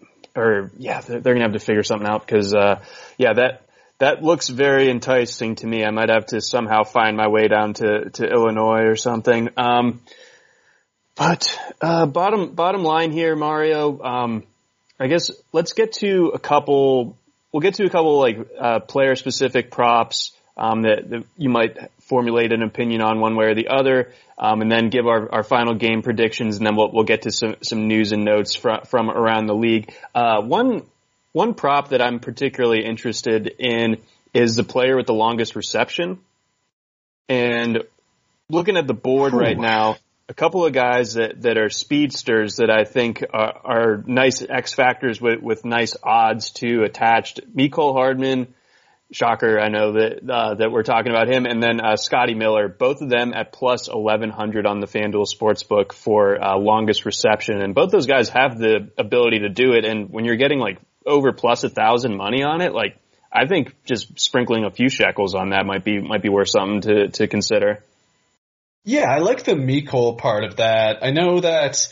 or yeah, they're, they're gonna have to figure something out because uh, yeah, that that looks very enticing to me. I might have to somehow find my way down to to Illinois or something. Um, But uh, bottom bottom line here, Mario. Um, I guess let's get to a couple. We'll get to a couple like uh, player specific props um, that, that you might formulate an opinion on one way or the other, um, and then give our, our final game predictions, and then we'll we'll get to some some news and notes from from around the league. Uh, one one prop that I'm particularly interested in is the player with the longest reception, and looking at the board Ooh. right now. A couple of guys that, that are speedsters that I think are, are nice X factors with, with nice odds too attached. Mecole Hardman, shocker, I know that uh, that we're talking about him, and then uh, Scotty Miller, both of them at plus eleven hundred on the FanDuel Sportsbook for uh, longest reception, and both those guys have the ability to do it. And when you're getting like over plus a thousand money on it, like I think just sprinkling a few shekels on that might be might be worth something to to consider. Yeah, I like the Mecole part of that. I know that,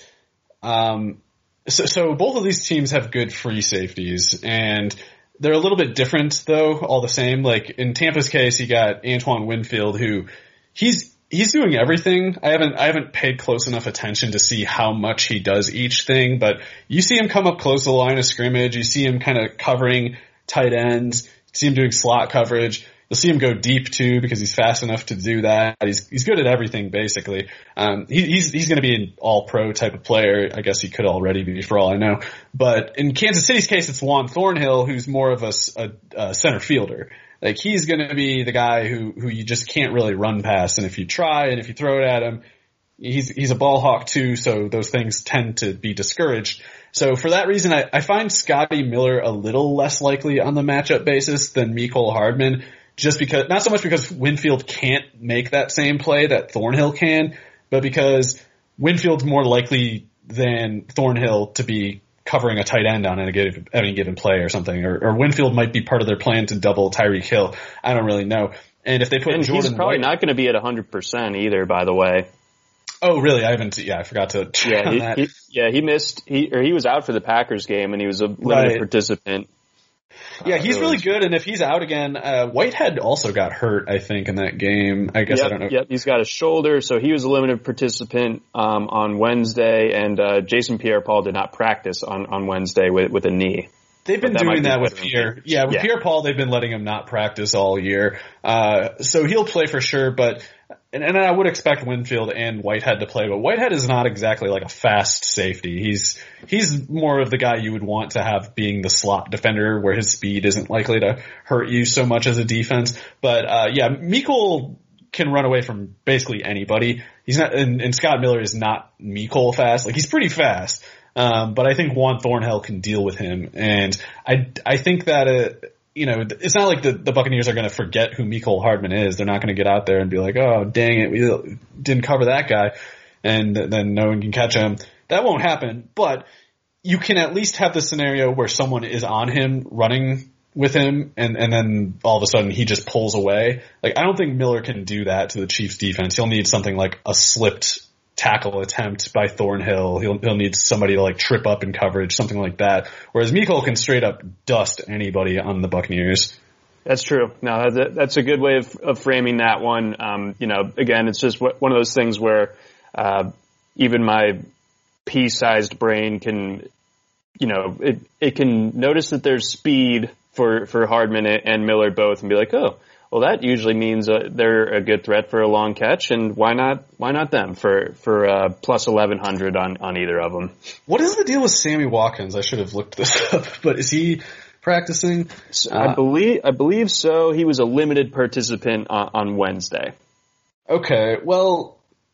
um, so, so both of these teams have good free safeties, and they're a little bit different though, all the same. Like in Tampa's case, you got Antoine Winfield, who he's, he's doing everything. I haven't, I haven't paid close enough attention to see how much he does each thing, but you see him come up close to the line of scrimmage. You see him kind of covering tight ends. You see him doing slot coverage. You'll see him go deep too because he's fast enough to do that. He's he's good at everything basically. Um, he, he's he's going to be an all-pro type of player. I guess he could already be for all I know. But in Kansas City's case, it's Juan Thornhill, who's more of a, a, a center fielder. Like he's going to be the guy who who you just can't really run past. And if you try and if you throw it at him, he's he's a ball hawk too. So those things tend to be discouraged. So for that reason, I, I find Scotty Miller a little less likely on the matchup basis than Mecole Hardman. Just because, not so much because Winfield can't make that same play that Thornhill can, but because Winfield's more likely than Thornhill to be covering a tight end on any given, any given play or something, or, or Winfield might be part of their plan to double Tyreek Hill. I don't really know. And if they put and Jordan he's probably White, not going to be at one hundred percent either, by the way. Oh, really? I haven't. Yeah, I forgot to check yeah, on he, that. He, yeah, he missed. He or he was out for the Packers game, and he was a limited right. participant. Yeah, he's really good, and if he's out again, uh, Whitehead also got hurt, I think, in that game. I guess yep, I don't know. Yep, he's got a shoulder, so he was a limited participant um, on Wednesday, and uh, Jason Pierre-Paul did not practice on, on Wednesday with, with a knee. They've been that doing that be with Pierre. Yeah, with yeah. Pierre-Paul, they've been letting him not practice all year. Uh, so he'll play for sure, but, and, and I would expect Winfield and Whitehead to play, but Whitehead is not exactly like a fast safety. He's, he's more of the guy you would want to have being the slot defender where his speed isn't likely to hurt you so much as a defense. But, uh, yeah, Mecole can run away from basically anybody. He's not, and, and Scott Miller is not Mecole fast. Like, he's pretty fast. Um, but I think Juan Thornhill can deal with him. And I, I think that, uh, you know, it's not like the, the Buccaneers are going to forget who Mecole Hardman is. They're not going to get out there and be like, oh, dang it, we didn't cover that guy. And then no one can catch him. That won't happen. But you can at least have the scenario where someone is on him running with him and, and then all of a sudden he just pulls away. Like, I don't think Miller can do that to the Chiefs defense. He'll need something like a slipped tackle attempt by Thornhill. He'll he'll need somebody to like trip up in coverage, something like that. Whereas Mecole can straight up dust anybody on the Buccaneers. That's true. No, that's a, that's a good way of, of framing that one. Um, you know, again, it's just one of those things where uh, even my pea-sized brain can, you know, it it can notice that there's speed for for Hardman and Miller both, and be like, oh. Well, that usually means uh, they're a good threat for a long catch, and why not? Why not them for for uh, plus eleven hundred on on either of them? What is the deal with Sammy Watkins? I should have looked this up, but is he practicing? So uh, I believe I believe so. He was a limited participant on, on Wednesday. Okay, well,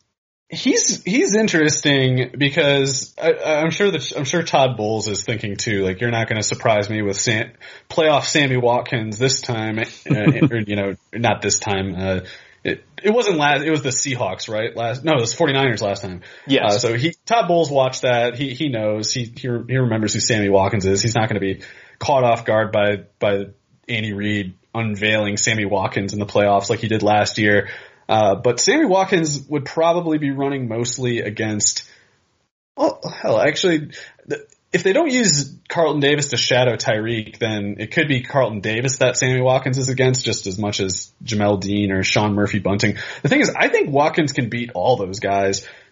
he's he's interesting because I, I'm sure that I'm sure Todd Bowles is thinking too. Like, you're not going to surprise me with Sam, playoff Sammy Watkins this time, uh, or, you know, not this time. Uh, it it wasn't last. It was the Seahawks, right? Last no, it was 49ers last time. Yes. Uh, so he Todd Bowles watched that. He he knows. He he, he remembers who Sammy Watkins is. He's not going to be caught off guard by by Andy Reid unveiling Sammy Watkins in the playoffs like he did last year. Uh, but Sammy Watkins would probably be running mostly against, well, hell, actually, the, if they don't use Carlton Davis to shadow Tyreek, then it could be Carlton Davis that Sammy Watkins is against just as much as Jamel Dean or Sean Murphy Bunting. The thing is, I think Watkins can beat all those guys.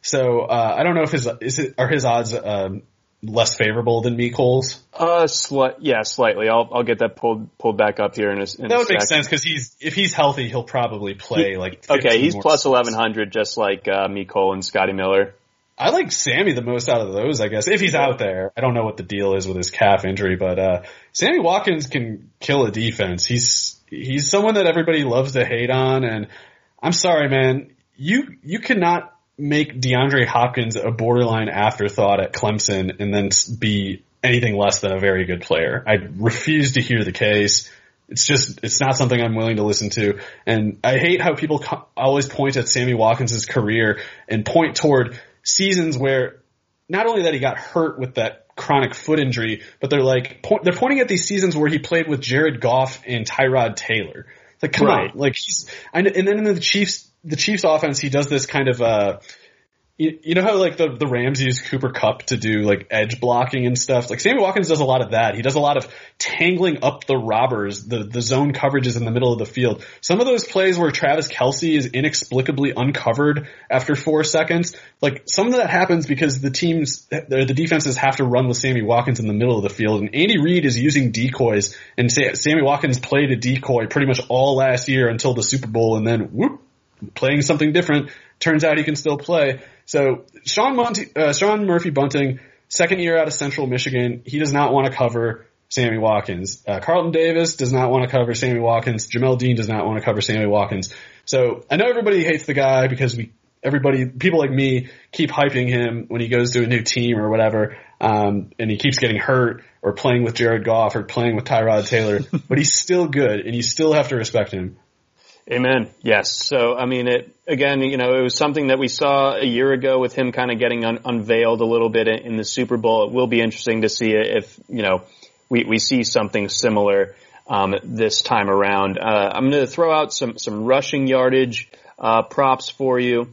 So uh, I don't know if his is it, are his odds um, less favorable than Mecole's? Uh, sli- yeah, slightly. I'll I'll get that pulled pulled back up here in a, in that a would sec. make sense because he's if he's healthy, he'll probably play he, like. Okay, he's more plus snaps. eleven hundred, just like uh, Mecole and Scotty Miller. I like Sammy the most out of those, I guess, if he's out there. I don't know what the deal is with his calf injury, but uh Sammy Watkins can kill a defense. He's he's someone that everybody loves to hate on, and I'm sorry, man, you you cannot make DeAndre Hopkins a borderline afterthought at Clemson and then be anything less than a very good player. I refuse to hear the case. It's just, it's not something I'm willing to listen to. And I hate how people co- always point at Sammy Watkins' career and point toward seasons where not only that he got hurt with that chronic foot injury, but they're like, po- they're pointing at these seasons where he played with Jared Goff and Tyrod Taylor. It's like, come Right. on. Like he's, and then in the Chiefs, the Chiefs offense, he does this kind of, uh, you, you know how like the, the Rams use Cooper Kupp to do like edge blocking and stuff? Like Sammy Watkins does a lot of that. He does a lot of tangling up the robbers, the, the zone coverages in the middle of the field. Some of those plays where Travis Kelce is inexplicably uncovered after four seconds, like some of that happens because the teams, the defenses have to run with Sammy Watkins in the middle of the field. And Andy Reid is using decoys, and Sammy Watkins played a decoy pretty much all last year until the Super Bowl, and then whoop, playing something different. Turns out he can still play. So Sean Monty, uh, Sean Murphy Bunting, second year out of Central Michigan, he does not want to cover Sammy Watkins. Uh, Carlton Davis does not want to cover Sammy Watkins. Jamel Dean does not want to cover Sammy Watkins. So I know everybody hates the guy because we, everybody, people like me keep hyping him when he goes to a new team or whatever, um, and he keeps getting hurt or playing with Jared Goff or playing with Tyrod Taylor, but he's still good and you still have to respect him. Amen. Yes. So, I mean, it, again, you know, it was something that we saw a year ago with him kind of getting un- unveiled a little bit in, in the Super Bowl. It will be interesting to see if, you know, we, we see something similar, um, this time around. Uh, I'm going to throw out some, some rushing yardage, uh, props for you.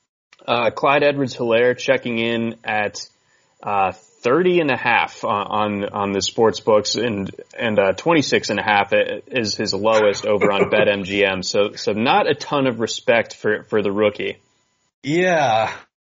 Uh, Clyde Edwards-Helaire checking in at, uh, thirty and a half on, on the sports books and, and, uh, twenty-six and a half is his lowest over on BetMGM. So, so not a ton of respect for, for the rookie. Yeah.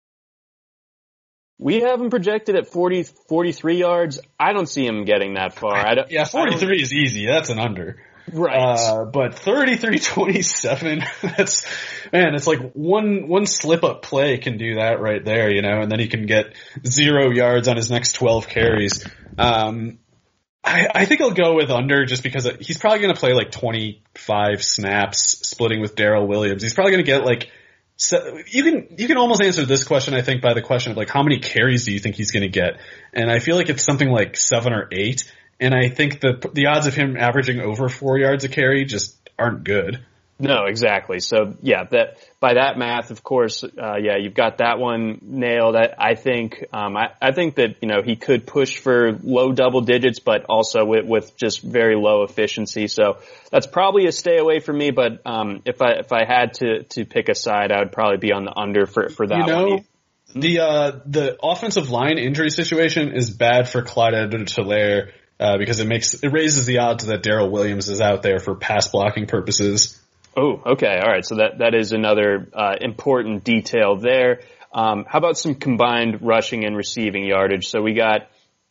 We have him projected at forty, forty-three yards. I don't see him getting that far. I don't, yeah, forty-three is easy. That's an under. Right. Uh, but thirty-three twenty-seven, that's, man, it's like one, one slip up play can do that right there, you know, and then he can get zero yards on his next twelve carries. Um, I, I think I'll go with under just because he's probably going to play like twenty-five snaps splitting with Darrell Williams. He's probably going to get like, so you can, you can almost answer this question, I think, by the question of like, how many carries do you think he's going to get? And I feel like it's something like seven or eight. And I think the the odds of him averaging over four yards a carry just aren't good. No, exactly. So yeah, that by that math, of course, uh, yeah, you've got that one nailed. I, I think, um, I, I think that, you know, he could push for low double digits, but also with, with just very low efficiency. So that's probably a stay away from me. But, um, if I, if I had to, to pick a side, I would probably be on the under for, for that you know, one. The, uh, the offensive line injury situation is bad for Clyde Edwards-Helaire. Uh, because it makes, it raises the odds that Darrell Williams is out there for pass blocking purposes. Oh, okay. All right. So that, that is another, uh, important detail there. Um, how about some combined rushing and receiving yardage? So we got,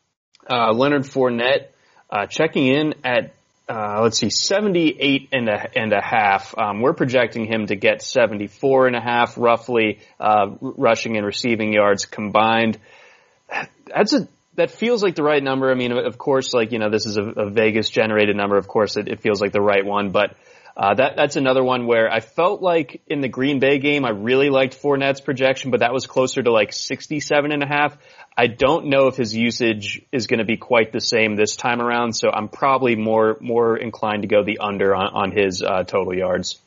uh, Leonard Fournette, uh, checking in at, uh, let's see, seventy-eight and a, and a half. Um, we're projecting him to get seventy-four and a half roughly, uh, rushing and receiving yards combined. That's a, That feels like the right number. I mean, of course, like, you know, this is a, a Vegas generated number. Of course, it, it feels like the right one, but, uh, that, that's another one where I felt like in the Green Bay game, I really liked Fournette's projection, but that was closer to like sixty-seven and a half. I don't know if his usage is going to be quite the same this time around. So I'm probably more, more inclined to go the under on, on his, uh, total yards.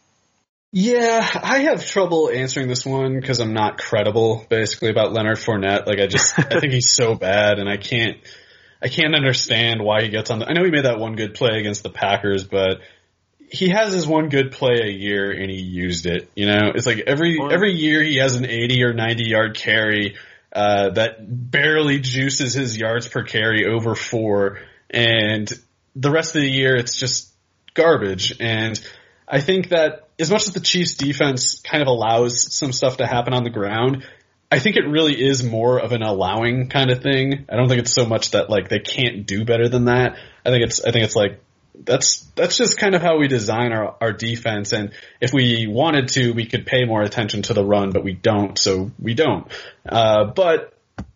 Yeah, I have trouble answering this one because I'm not credible, basically, about Leonard Fournette. Like, I just, I think he's so bad, and I can't, I can't understand why he gets on the, I know he made that one good play against the Packers, but he has his one good play a year, and he used it, you know? It's like every, every year he has an eighty or ninety yard carry, uh, that barely juices his yards per carry over four, and the rest of the year it's just garbage, and I think that as much as the Chiefs defense kind of allows some stuff to happen on the ground, I think it really is more of an allowing kind of thing. I don't think it's so much that like they can't do better than that. I think it's I think it's like that's that's just kind of how we design our, our defense. And if we wanted to, we could pay more attention to the run, but we don't, so we don't. Uh, but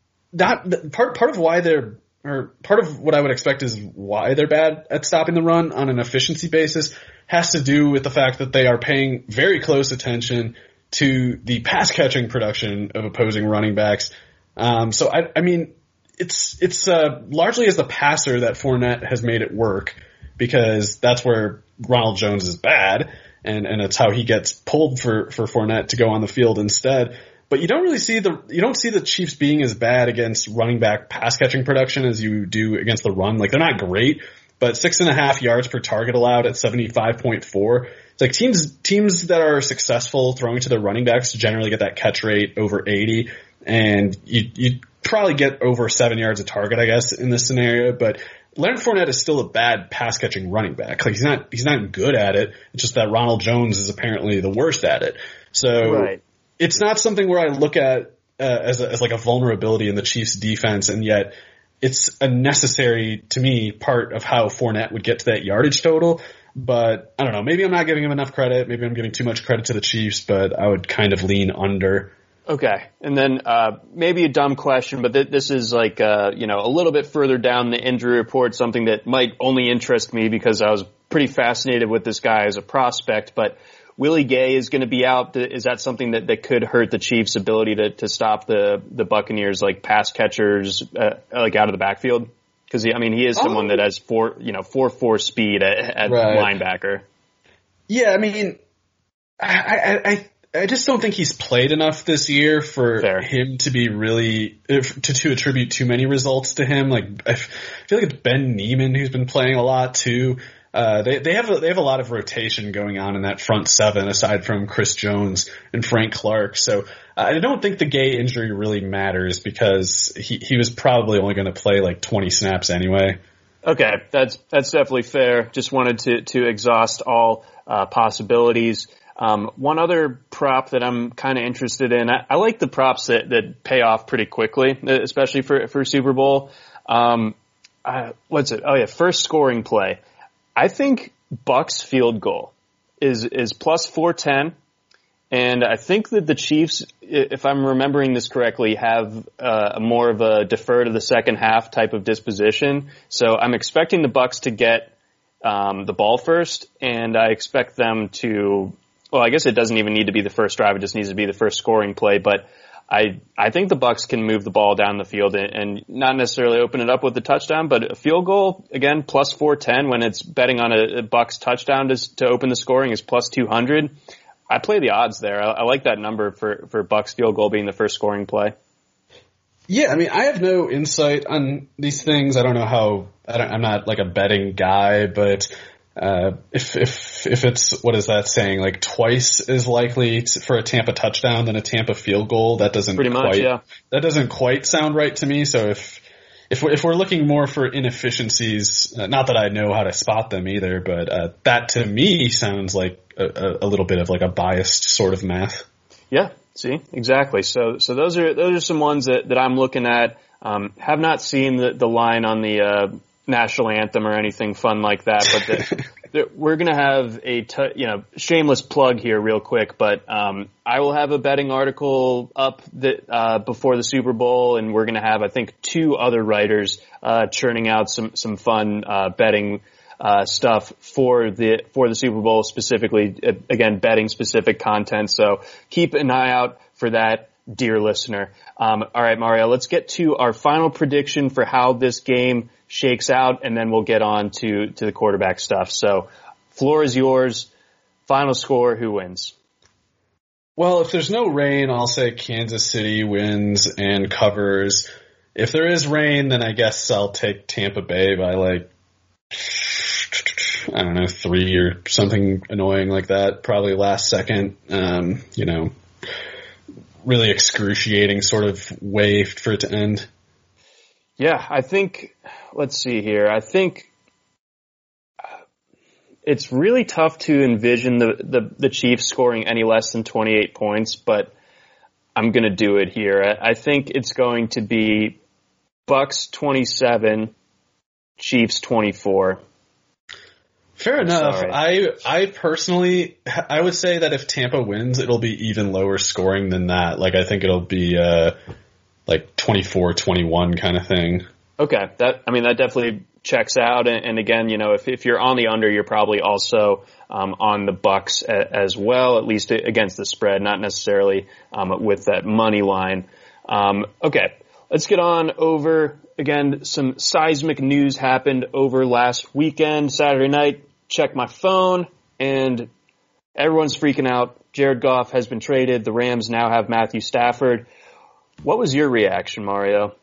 that part part of why they're or part of what I would expect is why they're bad at stopping the run on an efficiency basis has to do with the fact that they are paying very close attention to the pass catching production of opposing running backs. Um, so I, I mean, it's it's uh, largely as the passer that Fournette has made it work, because that's where Ronald Jones is bad, and, and it's how he gets pulled for, for Fournette to go on the field instead. But you don't really see the you don't see the Chiefs being as bad against running back pass catching production as you do against the run. Like, they're not great, but six and a half yards per target allowed at seventy-five point four. It's like teams teams that are successful throwing to their running backs generally get that catch rate over eighty, and you you probably get over seven yards a target, I guess, in this scenario. But Leonard Fournette is still a bad pass catching running back. Like, he's not he's not good at it. It's just that Ronald Jones is apparently the worst at it. So right. It's not something where I look at uh, as a, as like a vulnerability in the Chiefs defense, and yet it's a necessary, to me, part of how Fournette would get to that yardage total. But I don't know, maybe I'm not giving him enough credit. Maybe I'm giving too much credit to the Chiefs, but I would kind of lean under. Okay. And then, uh, maybe a dumb question, but th- this is like, uh, you know, a little bit further down the injury report, something that might only interest me because I was pretty fascinated with this guy as a prospect, but Willie Gay is going to be out. Is that something that, that could hurt the Chiefs' ability to, to stop the, the Buccaneers, like pass catchers, uh, like out of the backfield? Cause I mean, he is someone oh. that has four, you know, four, four speed at, at right. linebacker. Yeah. I mean, I, I, I, I just don't think he's played enough this year for Fair. him to be really, if, to, to attribute too many results to him. Like, I feel like it's Ben Neiman who's been playing a lot too. Uh, they, they have a, they have a lot of rotation going on in that front seven aside from Chris Jones and Frank Clark. So uh, I don't think the Gay injury really matters because he, he was probably only going to play like twenty snaps anyway. Okay. That's, that's definitely fair. Just wanted to, to exhaust all, uh, possibilities. Um, one other prop that I'm kind of interested in, I, I like the props that, that pay off pretty quickly, especially for, for Super Bowl. Um, uh, what's it? Oh yeah. First scoring play. I think Bucks field goal is, is plus four ten. And I think that the Chiefs, if I'm remembering this correctly, have uh, more of a defer to the second half type of disposition. So I'm expecting the Bucks to get um, the ball first, and I expect them to, well, I guess it doesn't even need to be the first drive. It just needs to be the first scoring play. But I, I think the Bucks can move the ball down the field and, and not necessarily open it up with the touchdown, but a field goal, again, plus four ten when it's betting on a, a Bucks touchdown to, to open the scoring is plus two hundred. I play the odds there. I, I like that number for, for Bucks field goal being the first scoring play. Yeah, I mean, I have no insight on these things. I don't know how, I don't, I'm not like a betting guy, but Uh, if, if, if it's, what is that saying? Like twice as likely to, for a Tampa touchdown than a Tampa field goal. That doesn't Pretty quite, much, yeah. that doesn't quite sound right to me. So if, if we're, if we're looking more for inefficiencies, uh, not that I know how to spot them either, but, uh, that to me sounds like a, a little bit of like a biased sort of math. Yeah. See, exactly. So, so those are, those are some ones that, that I'm looking at. Um, have not seen the, the line on the, uh, national anthem or anything fun like that, but the, the, we're going to have a, t- you know, shameless plug here real quick, but, um, I will have a betting article up that, uh, before the Super Bowl, and we're going to have, I think, two other writers, uh, churning out some, some fun, uh, betting, uh, stuff for the, for the Super Bowl specifically, uh, again, betting specific content. So keep an eye out for that, dear listener. Um, all right, Mario, let's get to our final prediction for how this game shakes out, and then we'll get on to, to the quarterback stuff. So, floor is yours. Final score, who wins? Well, if there's no rain, I'll say Kansas City wins and covers. If there is rain, then I guess I'll take Tampa Bay by like, I don't know, three or something annoying like that. Probably last second, um, you know, really excruciating sort of way for it to end. Yeah, I think, let's see here. I think it's really tough to envision the, the, the Chiefs scoring any less than twenty-eight points, but I'm going to do it here. I, I think it's going to be Bucks twenty-seven, Chiefs twenty-four. Fair enough. Sorry. I I personally, I would say that if Tampa wins, it'll be even lower scoring than that. Like, I think it'll be uh, like twenty-four twenty-one kind of thing. Okay, that I mean that definitely checks out. And, and again, you know, if if you're on the under, you're probably also um, on the Bucks a, as well, at least against the spread, not necessarily um, with that money line. Um, okay, let's get on over. Again, some seismic news happened over last weekend, Saturday night. Check my phone, and everyone's freaking out. Jared Goff has been traded. The Rams now have Matthew Stafford. What was your reaction, Mario?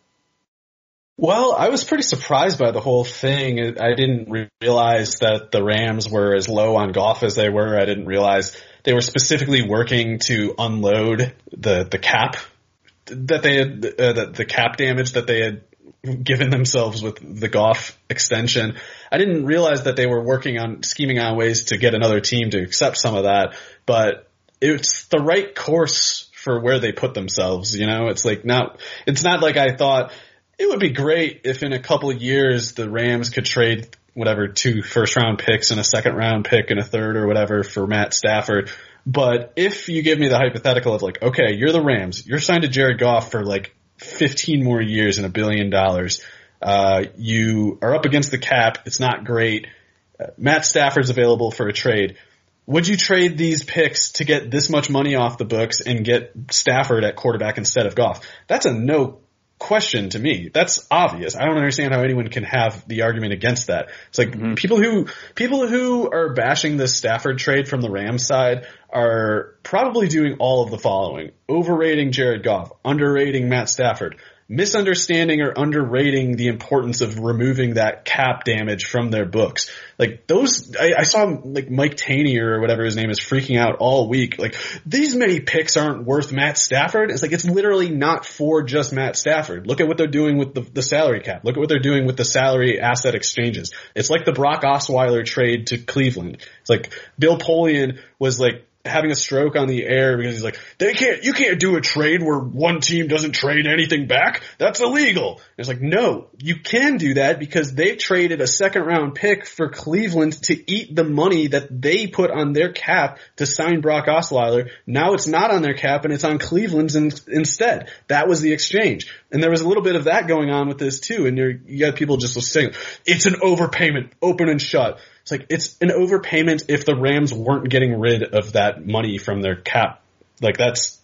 Well, I was pretty surprised by the whole thing. I didn't re- realize that the Rams were as low on Goff as they were. I didn't realize they were specifically working to unload the, the cap that they had, uh, the, the cap damage that they had given themselves with the Goff extension. I didn't realize that they were working on scheming on ways to get another team to accept some of that, but it's the right course for where they put themselves. You know, it's like not, it's not like I thought it would be great if in a couple of years the Rams could trade whatever two first round picks and a second round pick and a third or whatever for Matt Stafford. But if you give me the hypothetical of like, okay, you're the Rams, you're signed to Jared Goff for like fifteen more years and a billion dollars. Uh, you are up against the cap. It's not great. Uh, Matt Stafford's available for a trade. Would you trade these picks to get this much money off the books and get Stafford at quarterback instead of Goff? That's a no question to me. That's obvious. I don't understand how anyone can have the argument against that. It's like mm-hmm. people who people who are bashing this Stafford trade from the Rams side are probably doing all of the following: overrating Jared Goff, underrating Matt Stafford, misunderstanding or underrating the importance of removing that cap damage from their books. Like those, I, I saw like Mike Taney or whatever his name is freaking out all week. Like, these many picks aren't worth Matt Stafford. It's like, it's literally not for just Matt Stafford. Look at what they're doing with the, the salary cap. Look at what they're doing with the salary asset exchanges. It's like the Brock Osweiler trade to Cleveland. It's like Bill Polian was like having a stroke on the air because he's like, they can't, you can't do a trade where one team doesn't trade anything back. That's illegal. And it's like, no, you can do that because they traded a second round pick for Cleveland to eat the money that they put on their cap to sign Brock Osweiler. Now it's not on their cap and it's on Cleveland's in, instead. That was the exchange. And there was a little bit of that going on with this too. And you're, you got people just saying, it's an overpayment, open and shut. It's like, it's an overpayment if the Rams weren't getting rid of that money from their cap. Like, that's,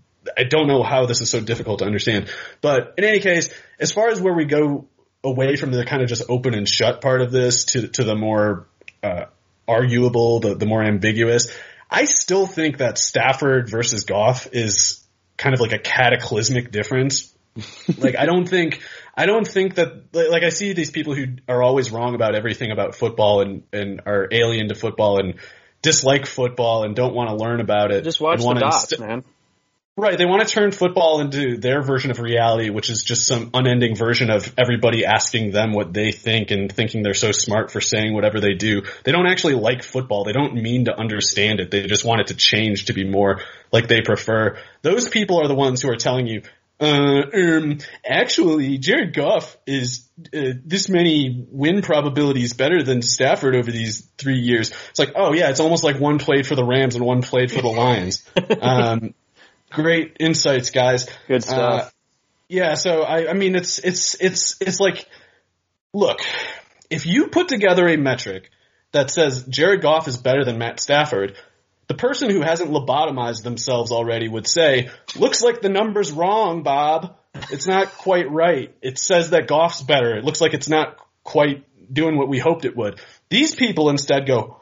I don't know how this is so difficult to understand. But in any case, as far as where we go away from the kind of just open and shut part of this to, to the more, uh, arguable, the, the more ambiguous, I still think that Stafford versus Goff is kind of like a cataclysmic difference. Like, I don't think, I don't think that, like, I see these people who are always wrong about everything about football and, and are alien to football and dislike football and don't want to learn about it. Just watch the dots, st- man. Right. They want to turn football into their version of reality, which is just some unending version of everybody asking them what they think and thinking they're so smart for saying whatever they do. They don't actually like football. They don't mean to understand it. They just want it to change to be more like they prefer. Those people are the ones who are telling you, Uh, um, actually, Jared Goff is uh, this many win probabilities better than Stafford over these three years. It's like, oh yeah, it's almost like one played for the Rams and one played for the Lions. um, great insights, guys. Good stuff. Uh, yeah, so I, I mean, it's it's it's it's like, look, if you put together a metric that says Jared Goff is better than Matt Stafford, the person who hasn't lobotomized themselves already would say, looks like the number's wrong, Bob. It's not quite right. It says that Goff's better. It looks like it's not quite doing what we hoped it would. These people instead go,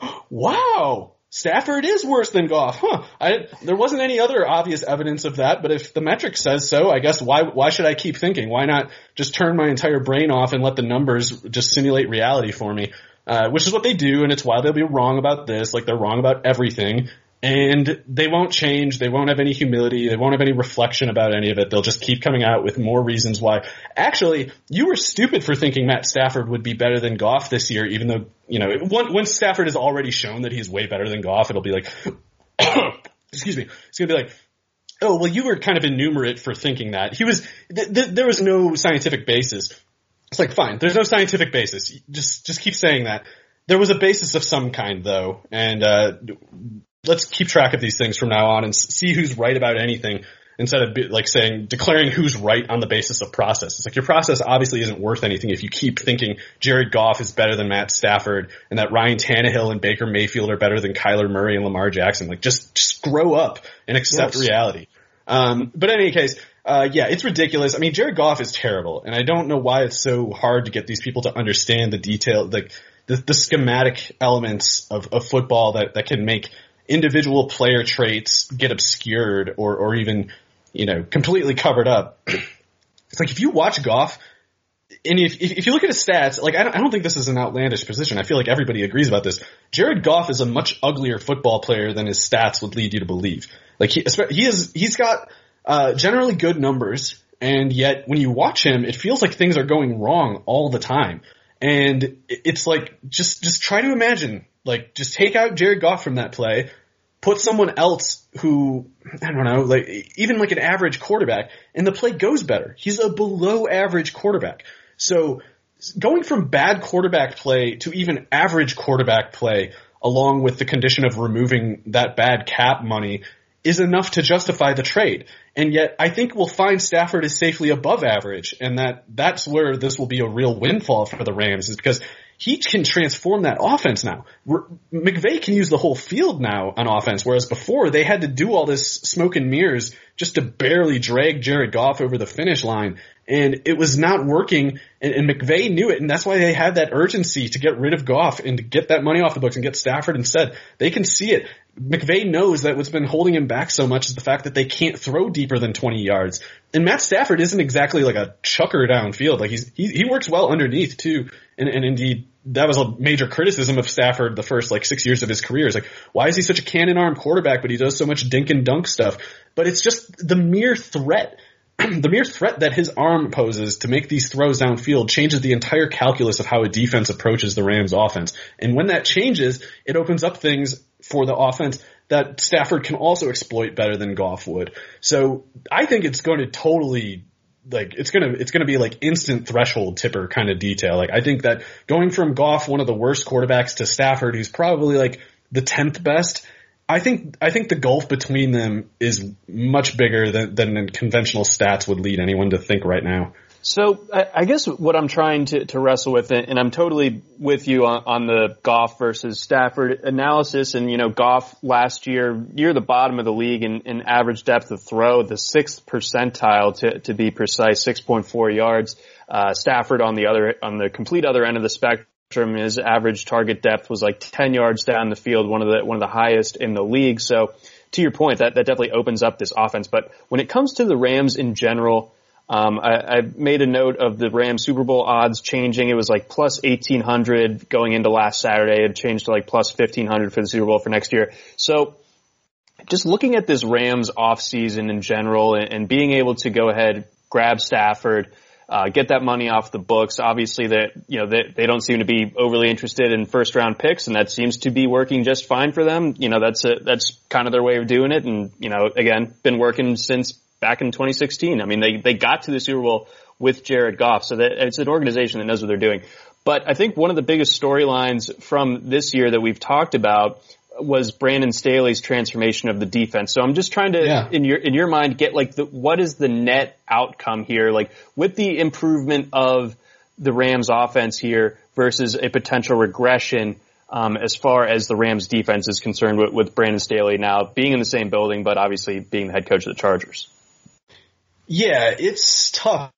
wow, Stafford is worse than Goff. Huh. I, there wasn't any other obvious evidence of that, but if the metric says so, I guess why, why should I keep thinking? Why not just turn my entire brain off and let the numbers just simulate reality for me? Uh, which is what they do, and it's why they'll be wrong about this, like they're wrong about everything. And they won't change. They won't have any humility. They won't have any reflection about any of it. They'll just keep coming out with more reasons why. Actually, you were stupid for thinking Matt Stafford would be better than Goff this year, even though, you know, once Stafford has already shown that he's way better than Goff, it'll be like, excuse me, it's going to be like, oh, well, you were kind of enumerate for thinking that. He was, th- th- there was no scientific basis. It's like, fine, there's no scientific basis. Just, just keep saying that. There was a basis of some kind, though, and uh let's keep track of these things from now on and see who's right about anything instead of like saying, declaring who's right on the basis of process. It's like your process obviously isn't worth anything if you keep thinking Jared Goff is better than Matt Stafford and that Ryan Tannehill and Baker Mayfield are better than Kyler Murray and Lamar Jackson. Like just, just grow up and accept yes. reality. Um, but in any case, uh, yeah, it's ridiculous. I mean, Jared Goff is terrible, and I don't know why it's so hard to get these people to understand the detail, like the, the schematic elements of, of football that, that can make individual player traits get obscured or, or even, you know, completely covered up. It's like if you watch Goff, and if if you look at his stats, like I don't, I don't think this is an outlandish position. I feel like everybody agrees about this. Jared Goff is a much uglier football player than his stats would lead you to believe. Like he he is he's got uh, generally good numbers, and yet when you watch him, it feels like things are going wrong all the time. And it's like just just try to imagine, like just take out Jared Goff from that play. Put someone else who, I don't know, like even like an average quarterback, and the play goes better. He's a below average quarterback. So going from bad quarterback play to even average quarterback play, along with the condition of removing that bad cap money, is enough to justify the trade. And yet I think we'll find Stafford is safely above average, and that that's where this will be a real windfall for the Rams, is because he can transform that offense now. McVay can use the whole field now on offense, whereas before they had to do all this smoke and mirrors just to barely drag Jared Goff over the finish line. And it was not working, and, and McVay knew it, and that's why they had that urgency to get rid of Goff and to get that money off the books and get Stafford instead. They can see it. McVay knows that what's been holding him back so much is the fact that they can't throw deeper than twenty yards. And Matt Stafford isn't exactly like a chucker downfield. Like he's he, he works well underneath too. And, and indeed, that was a major criticism of Stafford the first like six years of his career. It's like, why is he such a cannon arm quarterback, but he does so much dink and dunk stuff? But it's just the mere threat. The mere threat that his arm poses to make these throws downfield changes the entire calculus of how a defense approaches the Rams offense. And when that changes, it opens up things for the offense that Stafford can also exploit better than Goff would. So I think it's going to totally, like, it's going to, it's going to be like instant threshold tipper kind of detail. Like, I think that going from Goff, one of the worst quarterbacks, to Stafford, who's probably like the tenth best, I think I think the gulf between them is much bigger than, than conventional stats would lead anyone to think right now. So I, I guess what I'm trying to, to wrestle with, and I'm totally with you on, on the Goff versus Stafford analysis. And, you know, Goff last year, near the bottom of the league in, in average depth of throw, the sixth percentile to, to be precise, six point four yards. Uh, Stafford on the other, on the complete other end of the spectrum, his average target depth was like ten yards down the field, one of the one of the highest in the league. So to your point, that, that definitely opens up this offense. But when it comes to the Rams in general, um, I, I made a note of the Rams Super Bowl odds changing. It was like plus eighteen hundred going into last Saturday. It changed to like plus fifteen hundred for the Super Bowl for next year. So just looking at this Rams offseason in general and, and being able to go ahead, grab Stafford, Uh, get that money off the books. Obviously that, you know, they, they don't seem to be overly interested in first round picks, and that seems to be working just fine for them. You know, that's a, that's kind of their way of doing it. And, you know, again, been working since back in twenty sixteen. I mean, they, they got to the Super Bowl with Jared Goff. So that it's an organization that knows what they're doing. But I think one of the biggest storylines from this year that we've talked about was Brandon Staley's transformation of the defense. So I'm just trying to, yeah. in your, in your mind, get like the, what is the net outcome here? Like with the improvement of the Rams offense here versus a potential regression, um, as far as the Rams defense is concerned with, with Brandon Staley now being in the same building, but obviously being the head coach of the Chargers. Yeah, it's tough.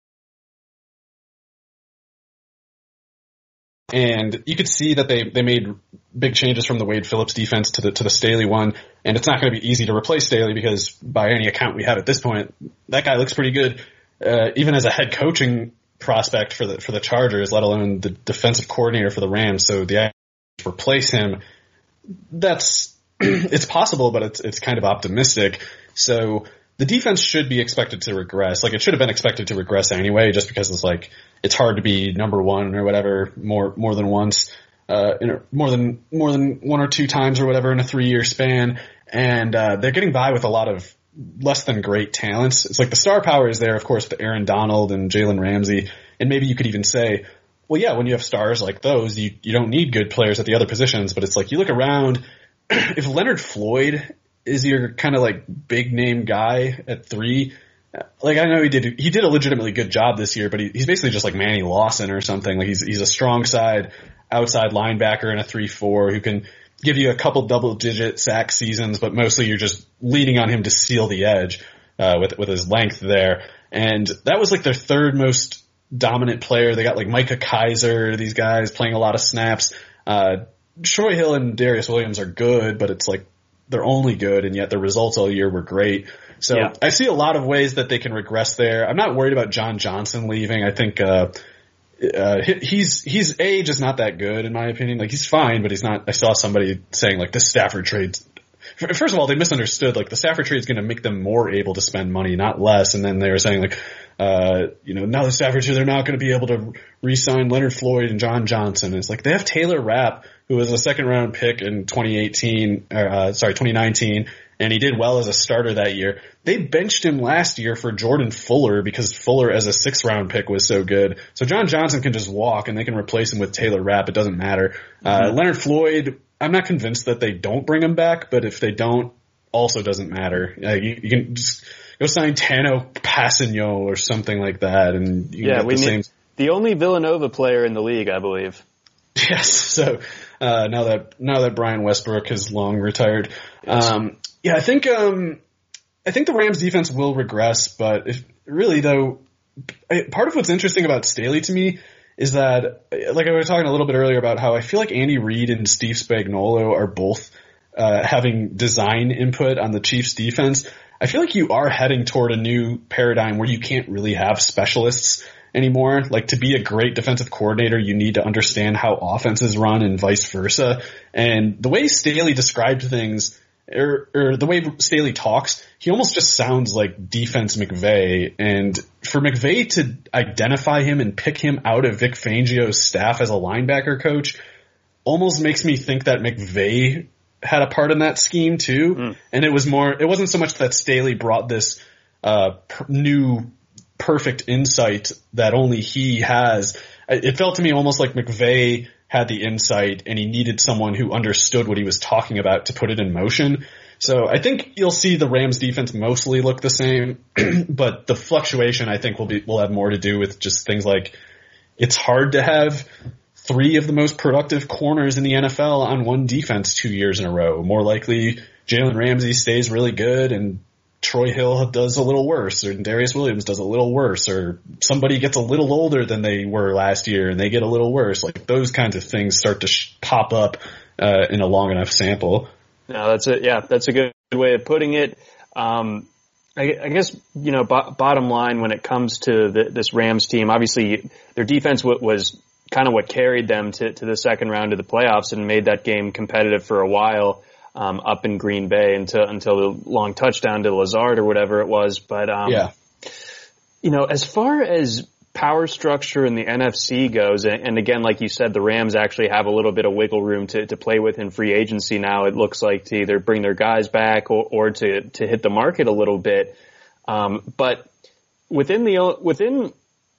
And you could see that they, they made big changes from the Wade Phillips defense to the to the Staley one, and it's not going to be easy to replace Staley because by any account we have at this point, that guy looks pretty good, uh, even as a head coaching prospect for the for the Chargers, let alone the defensive coordinator for the Rams. So the idea to replace him, that's it's possible, but it's it's kind of optimistic. So the defense should be expected to regress. Like it should have been expected to regress anyway, just because it's like it's hard to be number one or whatever more more than once, uh, in a, more than more than one or two times or whatever in a three year span. And uh, they're getting by with a lot of less than great talents. It's like the star power is there, of course, with Aaron Donald and Jalen Ramsey. And maybe you could even say, well, yeah, when you have stars like those, you, you don't need good players at the other positions. But it's like you look around, if Leonard Floyd is your kind of like big name guy at three, like I know he did he did a legitimately good job this year, but he, he's basically just like Manny Lawson or something. Like he's he's a strong side outside linebacker in a three four who can give you a couple double digit sack seasons, but mostly you're just leaning on him to seal the edge uh, with with his length there. And that was like their third most dominant player. They got like Micah Kaiser, these guys playing a lot of snaps. Uh, Troy Hill and Darius Williams are good, but it's like they're only good, and yet their results all year were great. So yeah. I see a lot of ways that they can regress there. I'm not worried about John Johnson leaving. I think uh, uh, he's he's age is not that good in my opinion. Like he's fine, but he's not. I saw somebody saying like the Stafford trade. First of all, they misunderstood. Like the Stafford trade is going to make them more able to spend money, not less. And then they were saying like, uh, you know, now the Stafford trade, they're not going to be able to re-sign Leonard Floyd and John Johnson. And it's like they have Taylor Rapp, who was a second round pick in twenty eighteen, or, uh, sorry, twenty nineteen. And he did well as a starter that year. They benched him last year for Jordan Fuller because Fuller as a sixth round pick was so good. So John Johnson can just walk and they can replace him with Taylor Rapp. It doesn't matter. Mm-hmm. Uh, Leonard Floyd, I'm not convinced that they don't bring him back, but if they don't, also doesn't matter. Uh, you, you can just go sign Tano Passigno or something like that. And you can yeah, get we the need same. The only Villanova player in the league, I believe. Yes. So, uh, now that, now that Brian Westbrook has long retired, yes. um, Yeah, I think um, I think the Rams defense will regress, but if, really though, I, part of what's interesting about Staley to me is that, like I was talking a little bit earlier about how I feel like Andy Reid and Steve Spagnuolo are both uh, having design input on the Chiefs defense. I feel like you are heading toward a new paradigm where you can't really have specialists anymore. Like to be a great defensive coordinator, you need to understand how offenses run and vice versa. And the way Staley described things, Or, or the way Staley talks, he almost just sounds like defense McVay. And for McVay to identify him and pick him out of Vic Fangio's staff as a linebacker coach almost makes me think that McVay had a part in that scheme too. Mm. And it was more, it wasn't so much that Staley brought this uh per- new perfect insight that only he has. It felt to me almost like McVay had the insight and he needed someone who understood what he was talking about to put it in motion. So I think you'll see the Rams defense mostly look the same, but the fluctuation I think will be, will have more to do with just things like it's hard to have three of the most productive corners in the N F L on one defense two years in a row. More likely Jalen Ramsey stays really good and Troy Hill does a little worse, or Darius Williams does a little worse, or somebody gets a little older than they were last year and they get a little worse. Like those kinds of things start to sh- pop up uh, in a long enough sample. No, that's a yeah, that's a good way of putting it. Um, I, I guess you know, bo- bottom line when it comes to the, this Rams team, obviously their defense w- was kind of what carried them to, to the second round of the playoffs and made that game competitive for a while. Um, up in Green Bay until until the long touchdown to Lazard or whatever it was. But um, yeah, you know, as far as power structure in the N F C goes, and, and again, like you said, the Rams actually have a little bit of wiggle room to, to play with in free agency now. It looks like to either bring their guys back or, or to to hit the market a little bit. Um, but within the within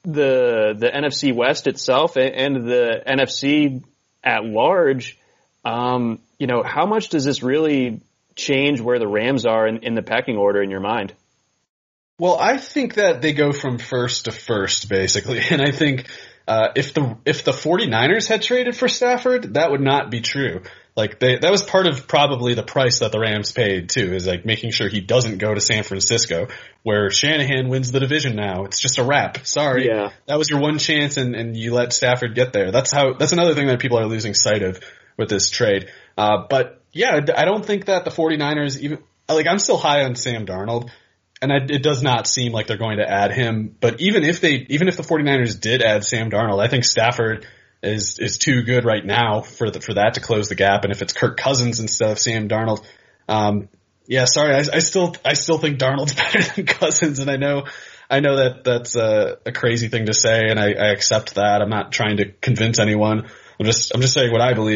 the the N F C West itself and, and the N F C at large. Um, you know, how much does this really change where the Rams are in, in the pecking order in your mind? Well, I think that they go from first to first, basically. And I think uh, if the if the 49ers had traded for Stafford, that would not be true. Like they, that was part of probably the price that the Rams paid too, is like making sure he doesn't go to San Francisco, where Shanahan wins the division now. It's just a wrap. Sorry, yeah. That was your one chance, and, and you let Stafford get there. That's how. That's another thing that people are losing sight of with this trade. Uh, but yeah, I don't think that the 49ers even, like I'm still high on Sam Darnold, and I, it does not seem like they're going to add him. But even if they, even if the 49ers did add Sam Darnold, I think Stafford is, is too good right now for the, for that to close the gap. And if it's Kirk Cousins instead of Sam Darnold, um, yeah, sorry, I, I still, I still think Darnold's better than Cousins. And I know, I know that that's a, a crazy thing to say, and I, I accept that. I'm not trying to convince anyone. I'm just, I'm just saying what I believe.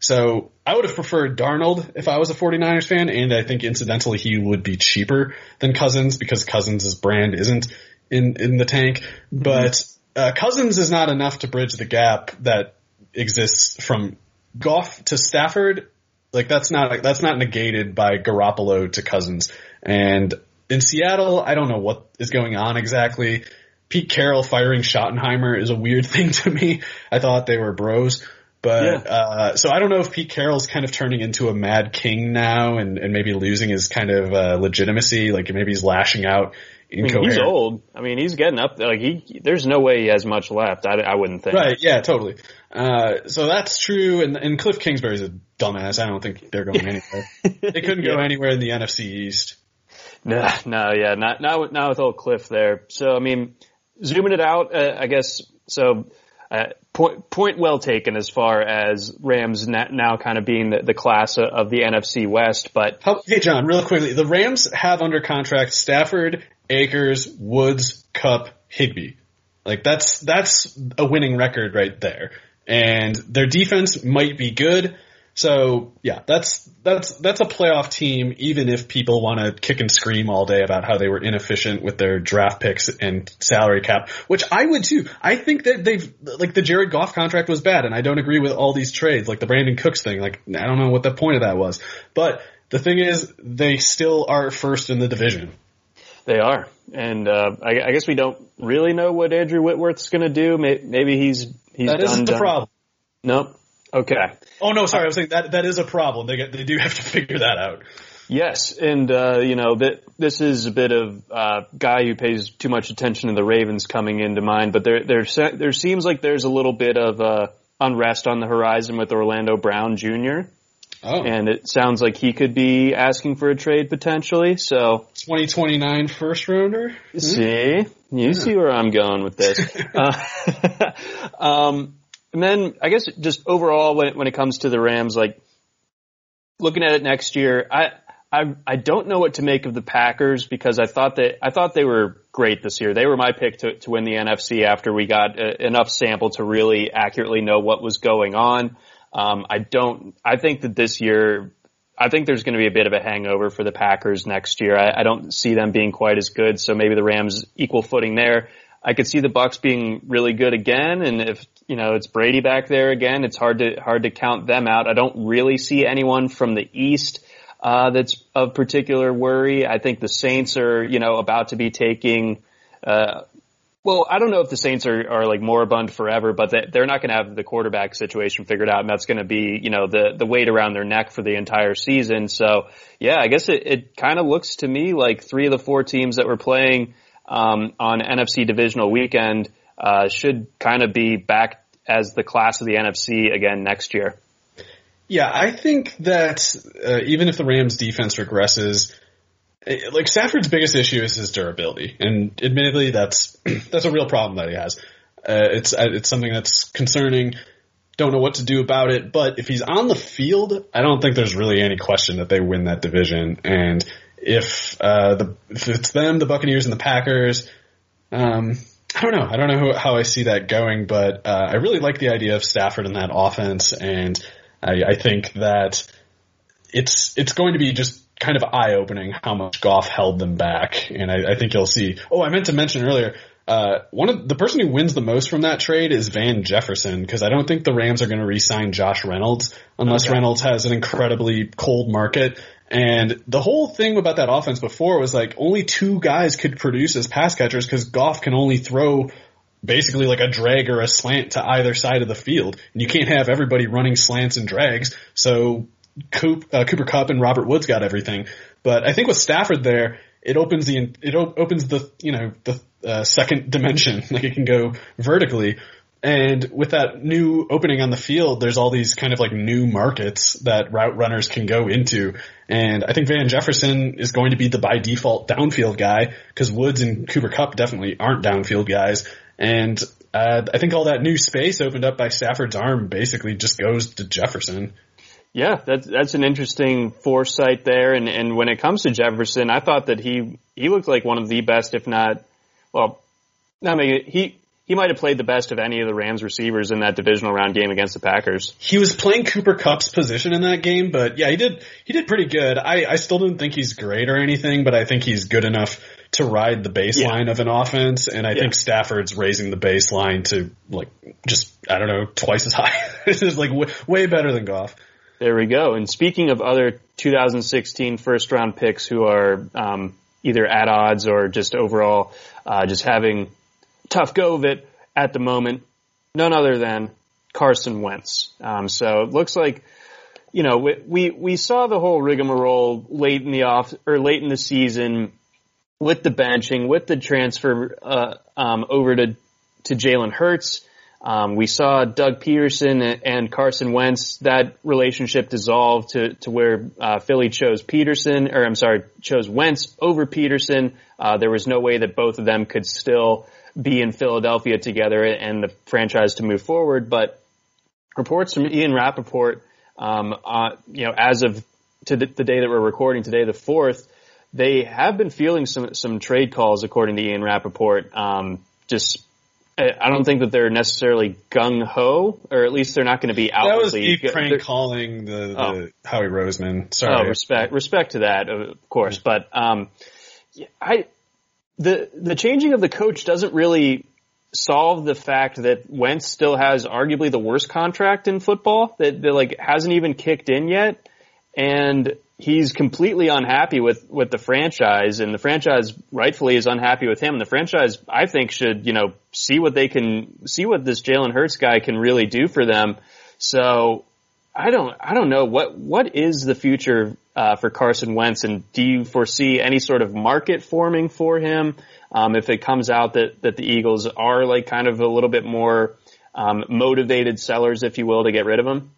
So I would have preferred Darnold if I was a 49ers fan, and I think incidentally he would be cheaper than Cousins because Cousins' brand isn't in, in the tank. Mm-hmm. But uh, Cousins is not enough to bridge the gap that exists from Goff to Stafford. Like that's not that's not negated by Garoppolo to Cousins. And in Seattle, I don't know what is going on exactly. Pete Carroll firing Schottenheimer is a weird thing to me. I thought they were bros. But, yeah. uh, so I don't know if Pete Carroll's kind of turning into a mad king now and, and maybe losing his kind of, uh, legitimacy. Like maybe he's lashing out incoherent. I mean, he's old. I mean, he's getting up there. Like he, there's no way he has much left. I, I wouldn't think. Right. Yeah, totally. Uh, so that's true. And, and Cliff Kingsbury's a dumbass. I don't think they're going anywhere. They couldn't yeah. go anywhere in the N F C East. No, no, yeah, not, not with, not with old Cliff there. So, I mean, zooming it out, uh, I guess, so, uh, point, point well taken as far as Rams now kind of being the, the class of the N F C West, but. How, hey, John, real quickly, the Rams have under contract Stafford, Akers, Woods, Kupp, Higbee. Like, that's, that's a winning record right there. And their defense might be good. So yeah, that's, that's, that's a playoff team, even if people want to kick and scream all day about how they were inefficient with their draft picks and salary cap, which I would too. I think that they've, like the Jared Goff contract was bad, and I don't agree with all these trades, like the Brandon Cooks thing. Like, I don't know what the point of that was. But the thing is, they still are first in the division. They are. And, uh, I, I guess we don't really know what Andrew Whitworth's gonna do. Maybe he's, he's That done, isn't the done. problem. Nope. Okay. Oh no, sorry. I was saying that that is a problem. They get, they do have to figure that out. Yes, and uh, you know that this is a bit of a uh, guy who pays too much attention to the Ravens coming into mind, but there there there seems like there's a little bit of uh, unrest on the horizon with Orlando Brown Junior Oh. And it sounds like he could be asking for a trade potentially. So twenty twenty-nine first rounder. See, you yeah. see where I'm going with this. uh, um. And then I guess just overall when it, when it comes to the Rams, like looking at it next year, I, I, I don't know what to make of the Packers because I thought that, I thought they were great this year. They were my pick to, to win the N F C after we got a, enough sample to really accurately know what was going on. Um, I don't, I think that this year, I think there's going to be a bit of a hangover for the Packers next year. I, I don't see them being quite as good. So maybe the Rams equal footing there. I could see the Bucks being really good again, and if you know it's Brady back there again, it's hard to hard to count them out. I don't really see anyone from the East uh that's of particular worry. I think the Saints are you know about to be taking. Uh, well, I don't know if the Saints are are like moribund forever, but they, they're not going to have the quarterback situation figured out, and that's going to be you know the the weight around their neck for the entire season. So yeah, I guess it it kind of looks to me like three of the four teams that were playing. Um, on N F C divisional weekend, uh, should kind of be back as the class of the N F C again next year. Yeah, I think that, uh, even if the Rams defense regresses, like Stafford's biggest issue is his durability. And admittedly, that's, that's a real problem that he has. Uh, it's, it's something that's concerning. Don't know what to do about it, but if he's on the field, I don't think there's really any question that they win that division. And If, uh, the, if it's them, the Buccaneers and the Packers, um, I don't know. I don't know who, how I see that going, but, uh, I really like the idea of Stafford in that offense. And I, I think that it's, it's going to be just kind of eye opening how much Goff held them back. And I, I think you'll see, oh, I meant to mention earlier, uh, one of the person who wins the most from that trade is Van Jefferson, because I don't think the Rams are going to re-sign Josh Reynolds unless okay. Reynolds has an incredibly cold market. And the whole thing about that offense before was like only two guys could produce as pass catchers because Goff can only throw basically like a drag or a slant to either side of the field. And you can't have everybody running slants and drags. So Coop, uh, Cooper Kupp and Robert Woods got everything. But I think with Stafford there, it opens the, it op- opens the, you know, the uh, second dimension. Like it can go vertically. And with that new opening on the field, there's all these kind of like new markets that route runners can go into. And I think Van Jefferson is going to be the by default downfield guy because Woods and Cooper Kupp definitely aren't downfield guys. And uh, I think all that new space opened up by Stafford's arm basically just goes to Jefferson. Yeah, that's that's an interesting foresight there. And, and when it comes to Jefferson, I thought that he he looked like one of the best, if not, well, I mean, he. He he might have played the best of any of the Rams receivers in that divisional round game against the Packers. He was playing Cooper Kupp's position in that game, but yeah, he did, he did pretty good. I, I still don't think he's great or anything, but I think he's good enough to ride the baseline yeah. of an offense. And I yeah. think Stafford's raising the baseline to like, just, I don't know, twice as high. This is like w- way better than Goff. There we go. And speaking of other two thousand sixteen first round picks who are, um, either at odds or just overall, uh, just having tough go of it at the moment, none other than Carson Wentz. Um, so it looks like, you know, we, we, we saw the whole rigmarole late in the off, or late in the season with the benching, with the transfer, uh, um, over to, to Jalen Hurts. Um, we saw Doug Peterson and Carson Wentz, that relationship dissolve to, to where, uh, Philly chose Peterson, or I'm sorry, chose Wentz over Peterson. Uh, there was no way that both of them could still be in Philadelphia together and the franchise to move forward. But reports from Ian Rappaport, um, uh, you know, as of to the, the day that we're recording today, the fourth, they have been fielding some, some trade calls according to Ian Rappaport. Um, just, I don't think that they're necessarily gung-ho, or at least they're not going to be outwardly. That was Steve Prank calling the, the oh. Howie Roseman. Sorry. Oh, respect, respect to that, of course. But, um, I, the, the changing of the coach doesn't really solve the fact that Wentz still has arguably the worst contract in football, that, that like hasn't even kicked in yet. And he's completely unhappy with, with the franchise, and the franchise rightfully is unhappy with him. And the franchise, I think, should, you know, see what they can, see what this Jalen Hurts guy can really do for them. So I don't, I don't know what, what is the future, uh, for Carson Wentz, and do you foresee any sort of market forming for him? Um, if it comes out that, that the Eagles are like kind of a little bit more, um, motivated sellers, if you will, to get rid of him?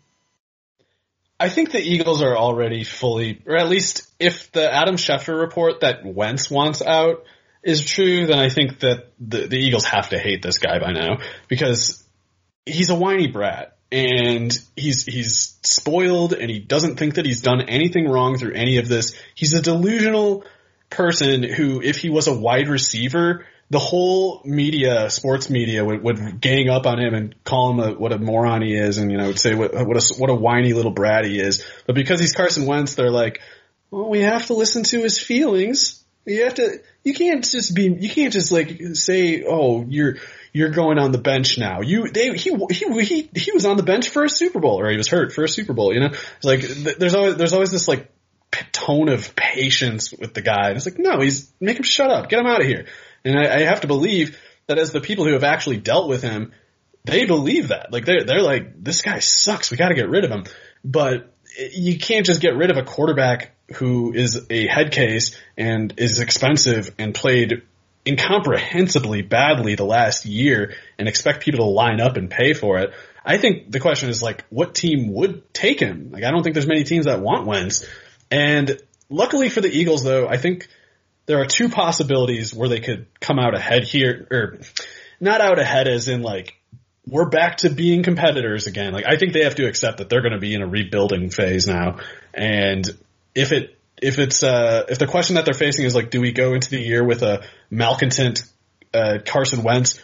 I think the Eagles are already fully, or at least if the Adam Schefter report that Wentz wants out is true, then I think that the, the Eagles have to hate this guy by now, because he's a whiny brat and he's, he's spoiled and he doesn't think that he's done anything wrong through any of this. He's a delusional person who, if he was a wide receiver, the whole media, sports media, would, would gang up on him and call him a, what a moron he is, and you know, would say what, what a what a whiny little brat he is. But because he's Carson Wentz, they're like, well, we have to listen to his feelings. You have to. You can't just be. You can't just like say, oh, you're you're going on the bench now. You they he he he he was on the bench for a Super Bowl, or he was hurt for a Super Bowl. You know, it's like there's always there's always this like tone of patience with the guy. And it's like, no, he's make him shut up, get him out of here. And I, I have to believe that as the people who have actually dealt with him, they believe that. Like they're they're like, this guy sucks. We got to get rid of him. But you can't just get rid of a quarterback who is a head case and is expensive and played incomprehensibly badly the last year and expect people to line up and pay for it. I think the question is like, what team would take him? Like, I don't think there's many teams that want Wentz. And luckily for the Eagles, though, I think there are two possibilities where they could come out ahead here, or not out ahead as in like, we're back to being competitors again. Like, I think they have to accept that they're going to be in a rebuilding phase now. And if it, if it's, uh, if the question that they're facing is like, do we go into the year with a malcontent, uh, Carson Wentz,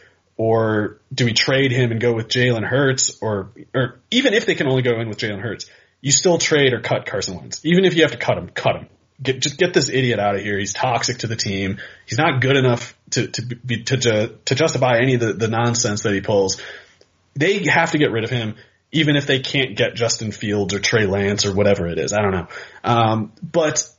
or do we trade him and go with Jalen Hurts, or, or even if they can only go in with Jalen Hurts, you still trade or cut Carson Wentz. Even if you have to cut him, cut him. Get, just get this idiot out of here. He's toxic to the team. He's not good enough to, to be, to, to justify any of the, the nonsense that he pulls. They have to get rid of him, even if they can't get Justin Fields or Trey Lance or whatever it is. I don't know. Um, but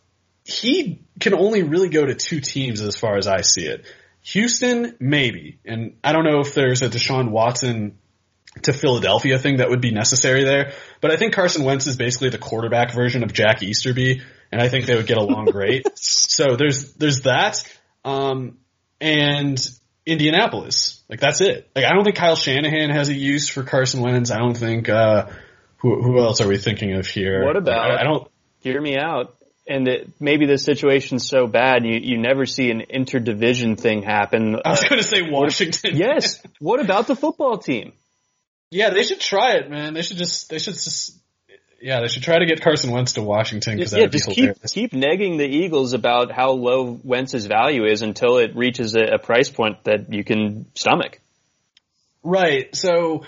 he can only really go to two teams as far as I see it. Houston, maybe. And I don't know if there's a Deshaun Watson to Philadelphia thing that would be necessary there. But I think Carson Wentz is basically the quarterback version of Jack Easterby, and I think they would get along great. So there's there's that. Um, and Indianapolis. Like, that's it. Like, I don't think Kyle Shanahan has a use for Carson Wentz. I don't think uh, who who else are we thinking of here? What about I, I don't hear me out. And that maybe the situation's so bad you you never see an interdivision thing happen. I was uh, going to say Washington. Yes. What about the football team? Yeah, they should try it, man. They should just, they should just, yeah, they should try to get Carson Wentz to Washington, because yeah, that would just be keep hilarious. keep negging the Eagles about how low Wentz's value is until it reaches a, a price point that you can stomach. Right. So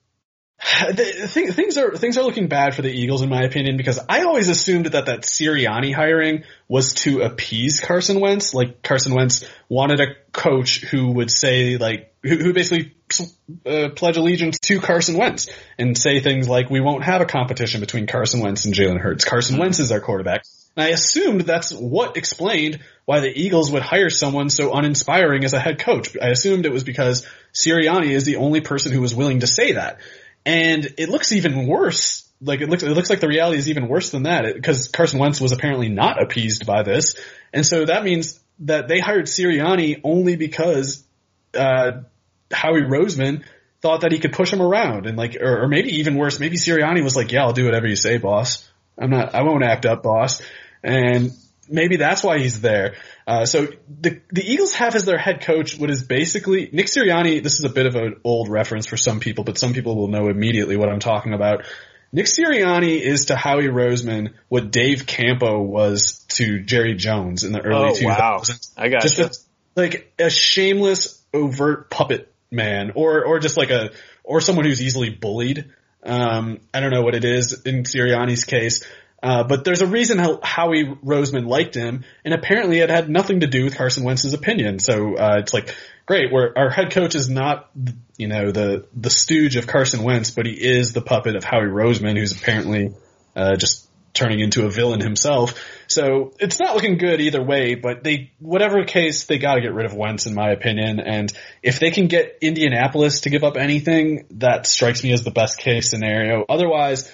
the, th- things are things are looking bad for the Eagles, in my opinion, because I always assumed that that Sirianni hiring was to appease Carson Wentz. Like Carson Wentz wanted a coach who would say like who, who basically uh, pledge allegiance to Carson Wentz and say things like, "We won't have a competition between Carson Wentz and Jalen Hurts. Carson Wentz is our quarterback." And I assumed that's what explained why the Eagles would hire someone so uninspiring as a head coach. I assumed it was because Sirianni is the only person who was willing to say that. And it looks even worse. Like it looks, it looks like the reality is even worse than that, because Carson Wentz was apparently not appeased by this. And so that means that they hired Sirianni only because, uh, Howie Roseman thought that he could push him around, and like, or, or maybe even worse, maybe Sirianni was like, "Yeah, I'll do whatever you say, boss. I'm not, I won't act up, boss." And maybe that's why he's there. Uh, so the the Eagles have as their head coach what is basically Nick Sirianni. This is a bit of an old reference for some people, but some people will know immediately what I'm talking about. Nick Sirianni is to Howie Roseman what Dave Campo was to Jerry Jones in the early oh, two thousands. Wow. I got just you. a, like a shameless, overt puppet man, or or just like a or someone who's easily bullied. Um, I don't know what it is in Sirianni's case. Uh, but there's a reason how Howie Roseman liked him, and apparently it had nothing to do with Carson Wentz's opinion. So uh, it's like, great, we're, our head coach is not, you know, the the stooge of Carson Wentz, but he is the puppet of Howie Roseman, who's apparently uh, just turning into a villain himself. So it's not looking good either way. But they, whatever case, they got to get rid of Wentz, in my opinion. And if they can get Indianapolis to give up anything, that strikes me as the best case scenario. Otherwise,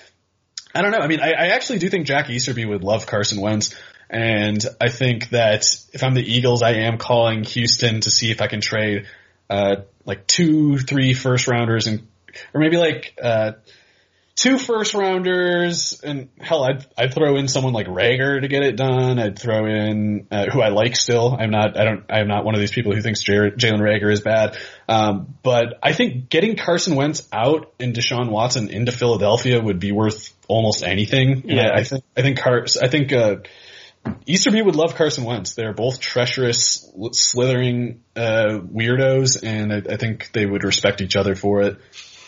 I don't know. I mean, I, I actually do think Jack Easterby would love Carson Wentz, and I think that if I'm the Eagles, I am calling Houston to see if I can trade uh like two, three first rounders, and or maybe like uh two first rounders, and hell, I'd I'd throw in someone like Rager to get it done. I'd throw in uh, who I like still. I'm not. I don't. I'm not one of these people who thinks J- Jalen Rager is bad. Um, but I think getting Carson Wentz out and Deshaun Watson into Philadelphia would be worth almost anything. Yeah, I, I think. I think. Car- I think. Uh, Easterby would love Carson Wentz. They're both treacherous, slithering uh, weirdos, and I, I think they would respect each other for it.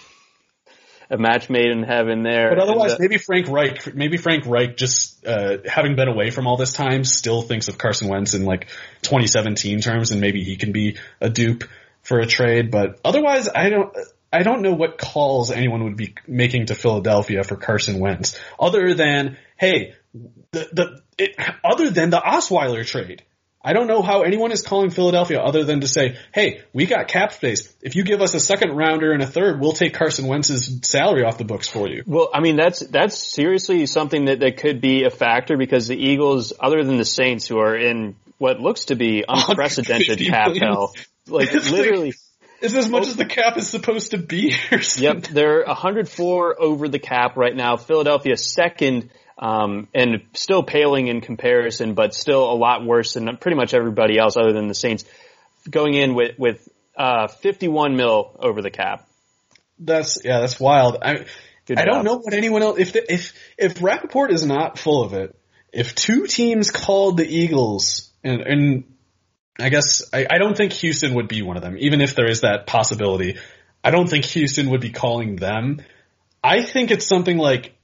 A match made in heaven there. But otherwise, and, uh, maybe Frank Reich, maybe Frank Reich just, uh, having been away from all this time, still thinks of Carson Wentz in like twenty seventeen terms, and maybe he can be a dupe for a trade. But otherwise, I don't, I don't know what calls anyone would be making to Philadelphia for Carson Wentz, other than, hey, the, the, it, other than the Osweiler trade. I don't know how anyone is calling Philadelphia other than to say, hey, we got cap space. If you give us a second rounder and a third, we'll take Carson Wentz's salary off the books for you. Well, I mean, that's, that's seriously something that, that could be a factor, because the Eagles, other than the Saints, who are in what looks to be unprecedented cap hell, like it's literally. Like, it's as much as the cap is supposed to be or something. Yep, they're one hundred four over the cap right now. Philadelphia second. Um, and still paling in comparison, but still a lot worse than pretty much everybody else other than the Saints, going in with, with, uh, fifty-one mil over the cap. That's, yeah, that's wild. I, Good I job. don't know what anyone else, if, the, if, if Rappaport is not full of it, if two teams called the Eagles, and, and I guess, I, I don't think Houston would be one of them, even if there is that possibility. I don't think Houston would be calling them. I think it's something like,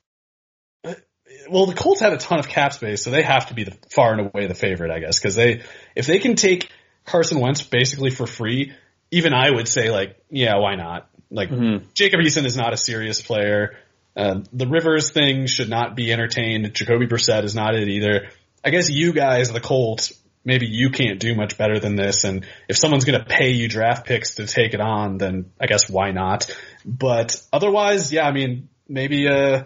well, the Colts have a ton of cap space, so they have to be the, far and away the favorite, I guess, because they, if they can take Carson Wentz basically for free, even I would say, like, yeah, why not? Like, mm-hmm. Jacob Eason is not a serious player. Uh, the Rivers thing should not be entertained. Jacoby Brissett is not it either. I guess you guys, the Colts, maybe you can't do much better than this, and if someone's going to pay you draft picks to take it on, then I guess why not? But otherwise, yeah, I mean, maybe, uh,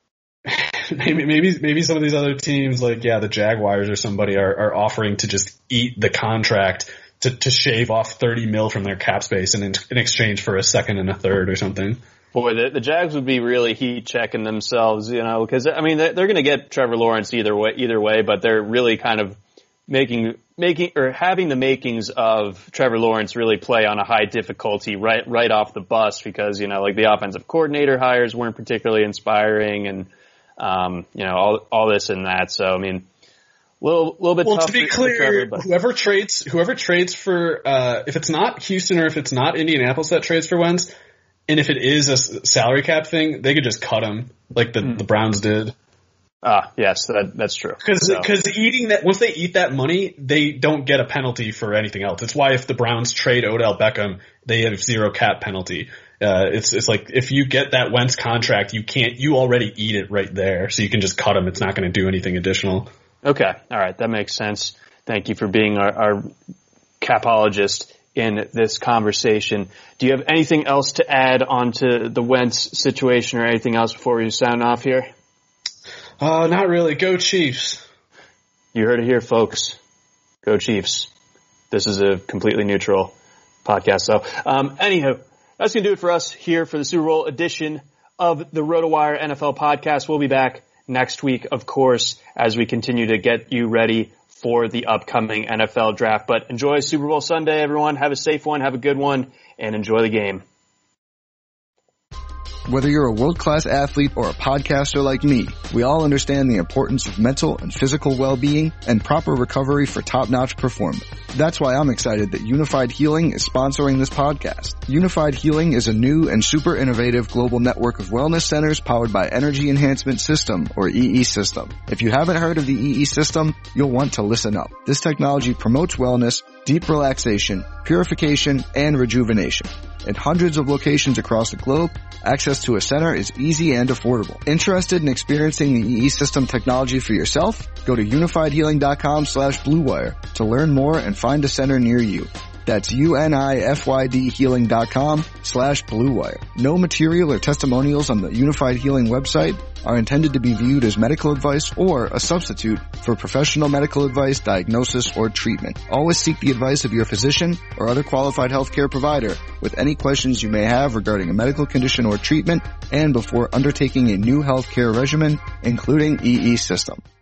Maybe, maybe, maybe some of these other teams, like, yeah, the Jaguars or somebody are, are offering to just eat the contract to, to shave off thirty mil from their cap space in, in exchange for a second and a third or something. Boy, the, the Jags would be really heat checking themselves, you know, because, I mean, they're, they're going to get Trevor Lawrence either way, either way, but they're really kind of making, making, or having the makings of Trevor Lawrence really play on a high difficulty right, right off the bus, because, you know, like the offensive coordinator hires weren't particularly inspiring, and, Um, you know, all, all this and that. So, I mean, little, little bit well, tough to be for, clear, for Trevor, but. whoever trades, whoever trades for, uh, if it's not Houston or if it's not Indianapolis that trades for Wentz, and if it is a salary cap thing, they could just cut him like the, mm. the Browns did. Ah, yes, that, that's true. Because so. because eating that, once they eat that money, they don't get a penalty for anything else. It's why if the Browns trade Odell Beckham, they have zero cap penalty. Uh, it's it's like if you get that Wentz contract, you can't you already eat it right there, so you can just cut him. It's not going to do anything additional. Okay, all right, that makes sense. Thank you for being our, our capologist in this conversation. Do you have anything else to add onto the Wentz situation or anything else before we sign off here? Uh, not really. Go Chiefs. You heard it here, folks. Go Chiefs. This is a completely neutral podcast. So, um, anywho, that's going to do it for us here for the Super Bowl edition of the RotoWire N F L podcast. We'll be back next week, of course, as we continue to get you ready for the upcoming N F L draft. But enjoy Super Bowl Sunday, everyone. Have a safe one, have a good one, and enjoy the game. Whether you're a world-class athlete or a podcaster like me, we all understand the importance of mental and physical well-being and proper recovery for top-notch performance. That's why I'm excited that Unified Healing is sponsoring this podcast. Unified Healing is a new and super innovative global network of wellness centers powered by Energy Enhancement System, or E E System. If you haven't heard of the E E System, you'll want to listen up. This technology promotes wellness, deep relaxation, purification, and rejuvenation. In hundreds of locations across the globe, access to a center is easy and affordable. Interested in experiencing the E E System technology for yourself? Go to unified healing dot com slash blue wire to learn more and find a center near you. That's U-N-I-F-Y-D healing dot com slash blue wire. No material or testimonials on the Unified Healing website are intended to be viewed as medical advice or a substitute for professional medical advice, diagnosis, or treatment. Always seek the advice of your physician or other qualified healthcare provider with any questions you may have regarding a medical condition or treatment and before undertaking a new healthcare regimen, including E E System.